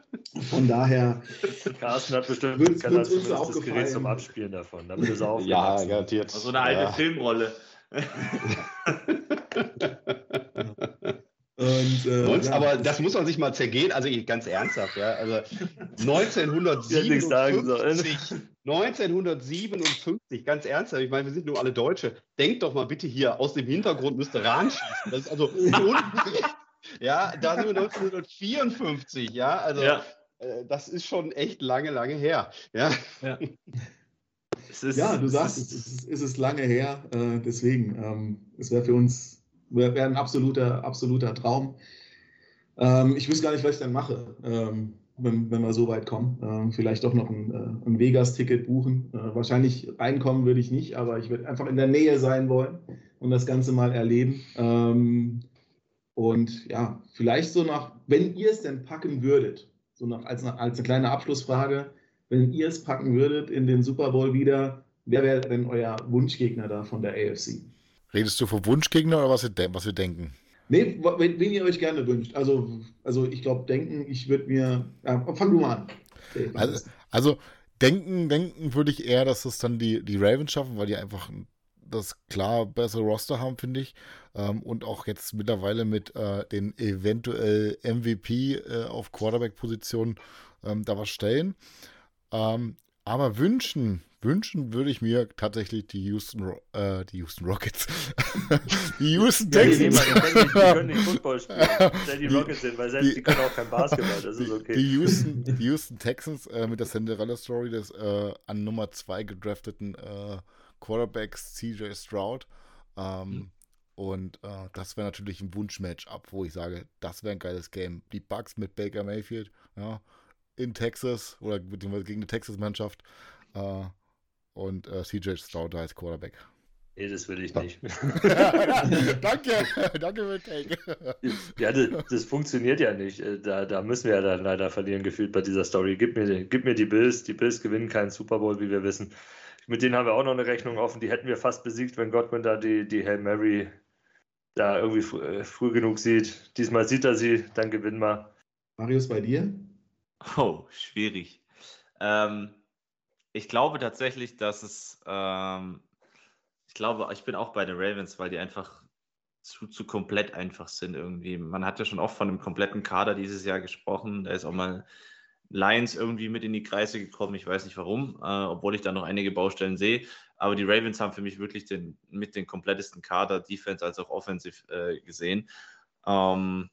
von daher. Carsten hat bestimmt Wird's- kann wird's das, uns auch das Gerät gefallen. zum Abspielen davon, damit es auch Ja, garantiert. So eine alte Ja. Filmrolle. Und, äh, neunzehn, ja, aber das muss man sich mal zergehen, also ganz ernsthaft, ja. Also neunzehnhundertsiebenundfünfzig, neunzehnhundertsiebenundfünfzig, ganz ernsthaft, ich meine, wir sind nur alle Deutsche. Denkt doch mal bitte hier, aus dem Hintergrund müsste Rahn schießen. Das ist also unten, ja, da sind wir neunzehnhundertvierundfünfzig, ja, also Ja. äh, das ist schon echt lange, lange her. Ja, ja. Es ist, ja du es sagst, ist, es ist, es ist lange her, äh, deswegen, ähm, es wäre für uns wäre wär ein absoluter, absoluter Traum. Ähm, ich wüsste gar nicht, was ich dann mache, ähm, wenn, wenn wir so weit kommen. Ähm, vielleicht doch noch ein, äh, ein Vegas-Ticket buchen. Äh, wahrscheinlich reinkommen würde ich nicht, aber ich würde einfach in der Nähe sein wollen und das Ganze mal erleben. Ähm, und ja, vielleicht so nach, wenn ihr es denn packen würdet, so nach, als, als eine kleine Abschlussfrage, wenn ihr es packen würdet in den Super Bowl wieder, wer wäre denn euer Wunschgegner da von der A F C? Redest du vom Wunschgegner oder was wir, de- was wir denken? Nee, wen, wen ihr euch gerne wünscht. Also, also ich glaube, denken, ich würde mir. Ja, fang du mal an. Okay, Also, also denken, denken würde ich eher, dass das dann die, die Ravens schaffen, weil die einfach das klar bessere Roster haben, finde ich. Ähm, und auch jetzt mittlerweile mit äh, den eventuell M V P äh, auf Quarterback-Position ähm, da was stellen. Ähm, aber wünschen, wünschen würde ich mir tatsächlich die Houston, Ro- äh, die Houston Rockets. die Houston Ja, die, Texans. nehmen, die, können nicht, die können nicht Football spielen. Stell die Rockets hin, weil selbst die, die können auch kein Basketball. Das ist okay. Die Houston, die Houston Texans äh, mit der Cinderella-Story des äh, an Nummer zwei gedrafteten äh, Quarterbacks C J Stroud. Ähm, mhm. Und äh, das wäre natürlich ein Wunsch-Match-up, wo ich sage, das wäre ein geiles Game. Die Bucks mit Baker Mayfield, ja, in Texas oder beziehungsweise gegen eine Texas-Mannschaft äh, und äh, C J Stroud als Quarterback. Nee, das will ich nicht. danke, danke für den Take. Ja, das, das funktioniert ja nicht. Da, da müssen wir ja dann leider verlieren, gefühlt bei dieser Story. Gib mir, gib mir die Bills. Die Bills gewinnen keinen Super Bowl, wie wir wissen. Mit denen haben wir auch noch eine Rechnung offen. Die hätten wir fast besiegt, wenn Godwin da die, die Hail Mary da irgendwie früh, früh genug sieht. Diesmal sieht er sie, dann gewinnen wir. Marius, bei dir? Oh, schwierig. Ähm, ich glaube tatsächlich, dass es ähm, ich glaube, ich bin auch bei den Ravens, weil die einfach zu, zu komplett einfach sind irgendwie. Man hat ja schon oft von einem kompletten Kader dieses Jahr gesprochen. Da ist auch mal Lions irgendwie mit in die Kreise gekommen. Ich weiß nicht warum, äh, obwohl ich da noch einige Baustellen sehe. Aber die Ravens haben für mich wirklich den, mit den komplettesten Kader, Defense als auch Offensive äh, gesehen. Ähm,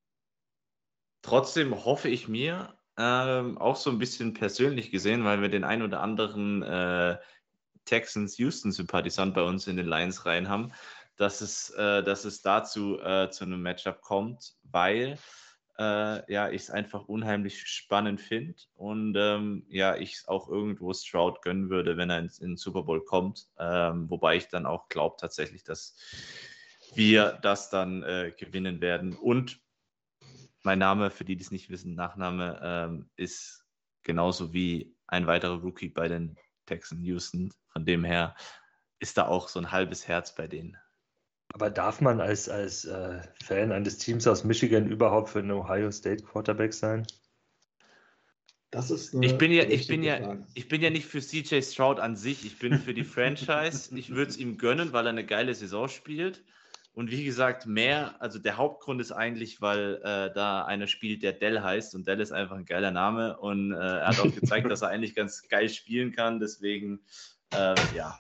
trotzdem hoffe ich mir, ähm, auch so ein bisschen persönlich gesehen, weil wir den ein oder anderen äh, Texans-Houston-Sympathisant bei uns in den Lions-Reihen haben, dass es, äh, dass es dazu äh, zu einem Matchup kommt, weil äh, ja, ich es einfach unheimlich spannend finde und ähm, ja, ich es auch irgendwo Stroud gönnen würde, wenn er in, in den Super Bowl kommt, ähm, wobei ich dann auch glaube tatsächlich, dass wir das dann äh, gewinnen werden. Und mein Name, für die, die es nicht wissen, Nachname ähm, ist genauso wie ein weiterer Rookie bei den Texans Houston. Von dem her ist da auch so ein halbes Herz bei denen. Aber darf man als, als äh, Fan eines Teams aus Michigan überhaupt für einen Ohio State Quarterback sein? Das ist eine ich bin ja, ich bin ja, Frage. ich bin ja nicht für C J Stroud an sich. Ich bin für die Franchise. Ich würde es ihm gönnen, weil er eine geile Saison spielt. Und wie gesagt, mehr, also der Hauptgrund ist eigentlich, weil äh, da einer spielt, der Dell heißt und Dell ist einfach ein geiler Name und äh, er hat auch gezeigt, dass er eigentlich ganz geil spielen kann, deswegen, äh, ja.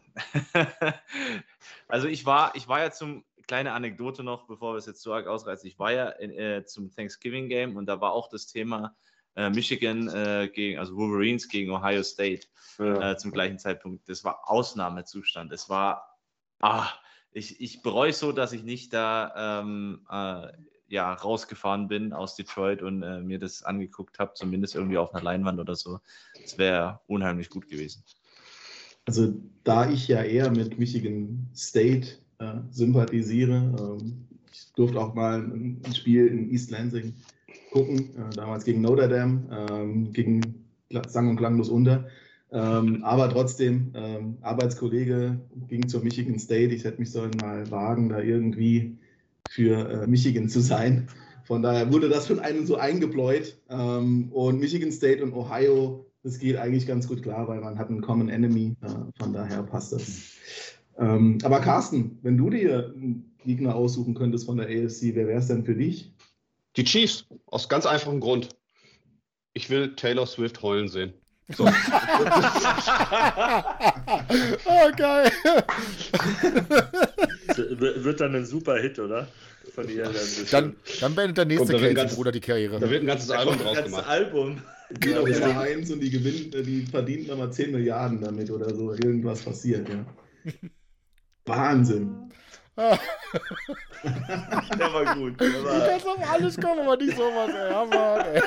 Also ich war, ich war ja zum, kleine Anekdote noch, bevor wir es jetzt so arg ausreißen, ich war ja in, äh, zum Thanksgiving Game und da war auch das Thema äh, Michigan äh, gegen, also Wolverines gegen Ohio State ja. äh, zum gleichen Zeitpunkt. Das war Ausnahmezustand, es war, ah, Ich, ich bereue so, dass ich nicht da ähm, äh, ja, rausgefahren bin aus Detroit und äh, mir das angeguckt habe, zumindest irgendwie auf einer Leinwand oder so. Das wäre unheimlich gut gewesen. Also da ich ja eher mit Michigan State äh, sympathisiere, ähm, ich durfte auch mal ein, ein Spiel in East Lansing gucken, äh, damals gegen Notre Dame, ähm, gegen sang- und klanglos unter. Ähm, aber trotzdem, ähm, Arbeitskollege ging zur Michigan State. Ich hätte mich sollen mal wagen, da irgendwie für äh, Michigan zu sein. Von daher wurde das von einem so eingebläut. Ähm, und Michigan State und Ohio, das geht eigentlich ganz gut klar, weil man hat einen Common Enemy. Äh, von daher passt das. Ähm, aber Carsten, wenn du dir einen Gegner aussuchen könntest von der A F C, wer wäre es denn für dich? Die Chiefs, aus ganz einfachem Grund. Ich will Taylor Swift heulen sehen. So. Oh, geil. Wird dann ein super Hit, oder? Von ihr dann, dann, dann beendet der nächste Kelsey-Bruder die Karriere. Da wird ein ganzes Album draus ganzes gemacht. Album. Geht auf Nummer eins und die gewinnt, die verdient nochmal zehn Milliarden damit oder so. Irgendwas passiert, ja. Wahnsinn. Der war gut. Der Du war, kannst auf alles kommen, aber nicht sowas, ey. Ja, Mann, ey.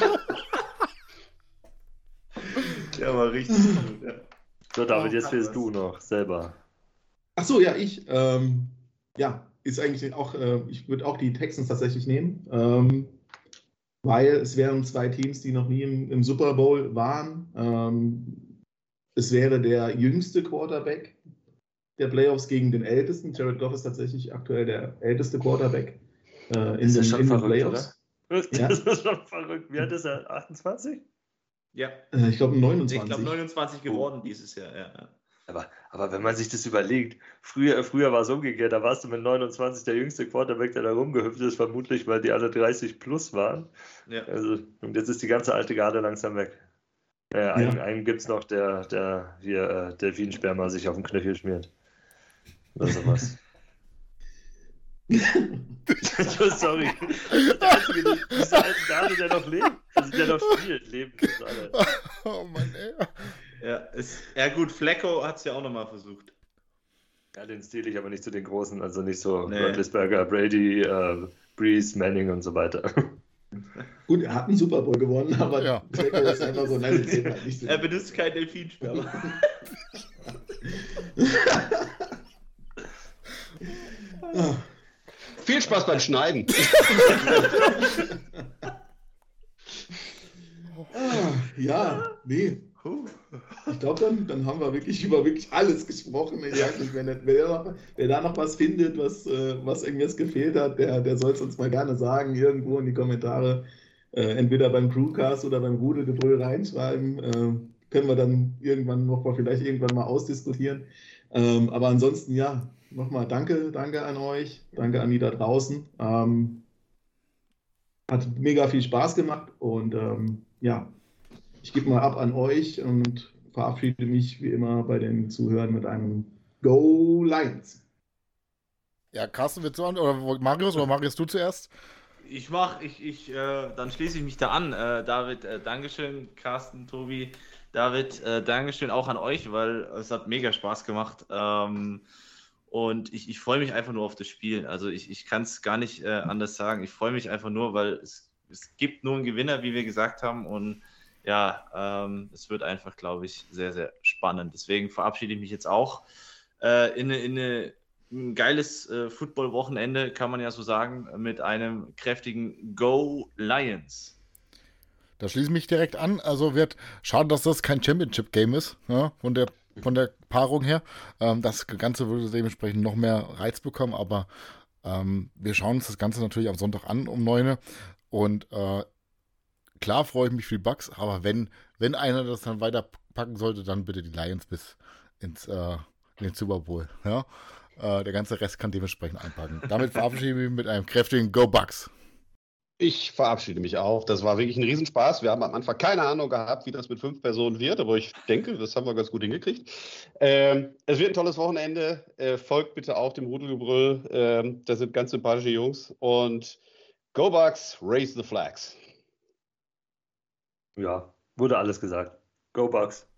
der war richtig gut. Ja. So, David, jetzt willst du noch selber. Ach so, ja, ich. Ähm, ja, ist eigentlich auch, äh, ich würde auch die Texans tatsächlich nehmen, ähm, weil es wären zwei Teams, die noch nie im, im Super Bowl waren. Ähm, es wäre der jüngste Quarterback der Playoffs gegen den ältesten. Jared Goff ist tatsächlich aktuell der älteste Quarterback äh, in, Ist ja den, schon in den verrückt, Playoffs. oder? Ja. Das ist schon verrückt. Wie alt ist er? achtundzwanzig? Ja. Äh, ich glaube neunundzwanzig. Ich glaube neunundzwanzig geworden dieses Jahr. Ja, ja. Aber, aber wenn man sich das überlegt, früher, früher war es umgekehrt, da warst du mit neunundzwanzig der jüngste Quarterback, der da rumgehüpft ist, vermutlich, weil die alle dreißig plus waren. Ja. Also, und jetzt ist die ganze alte Garde langsam weg. Äh, einen Ja. einen gibt es noch, der, der hier äh, Delfinsperma sich auf den Knöchel schmiert. Oder sowas. Sorry. Das ist der einzige, dieser alte Garde, der noch lebt. Also der noch spielt, lebt. Alle. Oh Mann, ey. Ja, ist, ja gut, Flecko hat es ja auch nochmal versucht. Ja, den Stil ich aber nicht zu den Großen, also nicht so Nee. Roethlisberger, Brady, äh, Breeze, Manning und so weiter. Gut, er hat einen Super Bowl gewonnen, aber Ja. Flecko ist einfach so, nein, das zählt halt nicht so. Er benutzt kein Delfinsperma. Ah. Viel Spaß beim Schneiden. Ah, ja, nee. Ich glaube, dann, dann haben wir wirklich über wirklich alles gesprochen. Ich weiß nicht, wenn, wer, wer da noch was findet, was, äh, was irgendwas gefehlt hat, der, der soll es uns mal gerne sagen, irgendwo in die Kommentare. Äh, entweder beim Crewcast oder beim Rudelgebrüll reinschreiben. Äh, können wir dann irgendwann noch mal, vielleicht irgendwann mal ausdiskutieren. Ähm, aber ansonsten, ja, nochmal danke, danke an euch, danke an die da draußen. Ähm, hat mega viel Spaß gemacht und ähm, ja, ich gebe mal ab an euch und verabschiede mich wie immer bei den Zuhörern mit einem Go Lions. Ja, Carsten, willst du an? Oder Marius? Oder Marius, du zuerst? Ich mach, ich, ich, äh, dann schließe ich mich da an. Äh, David, äh, Dankeschön, Carsten, Tobi, David, äh, Dankeschön auch an euch, weil es hat mega Spaß gemacht. Ähm, und ich, ich freue mich einfach nur auf das Spiel. Also ich, ich kann es gar nicht äh, anders sagen. Ich freue mich einfach nur, weil es, es gibt nur einen Gewinner, wie wir gesagt haben. Und ja, ähm, es wird einfach, glaube ich, sehr, sehr spannend. Deswegen verabschiede ich mich jetzt auch äh, in, eine, in eine ein geiles äh, Football-Wochenende, kann man ja so sagen, mit einem kräftigen Go Lions. Da schließe ich mich direkt an. Also wird schade, dass das kein Championship-Game ist, ja, von der, von der Paarung her. Ähm, das Ganze würde dementsprechend noch mehr Reiz bekommen, aber ähm, wir schauen uns das Ganze natürlich am Sonntag an um neun Uhr. Und äh, klar freue ich mich für die Bucks, aber wenn, wenn einer das dann weiter packen sollte, dann bitte die Lions bis ins äh, in den Super Bowl. Ja? Äh, der ganze Rest kann dementsprechend einpacken. Damit verabschiede ich mich mit einem kräftigen Go Bucks. Ich verabschiede mich auch. Das war wirklich ein Riesenspaß. Wir haben am Anfang keine Ahnung gehabt, wie das mit fünf Personen wird, aber ich denke, das haben wir ganz gut hingekriegt. Ähm, es wird ein tolles Wochenende. Äh, folgt bitte auch dem Rudelgebrüll. Ähm, das sind ganz sympathische Jungs. Und Go Bucks, raise the flags. Ja, wurde alles gesagt. Go Bucks.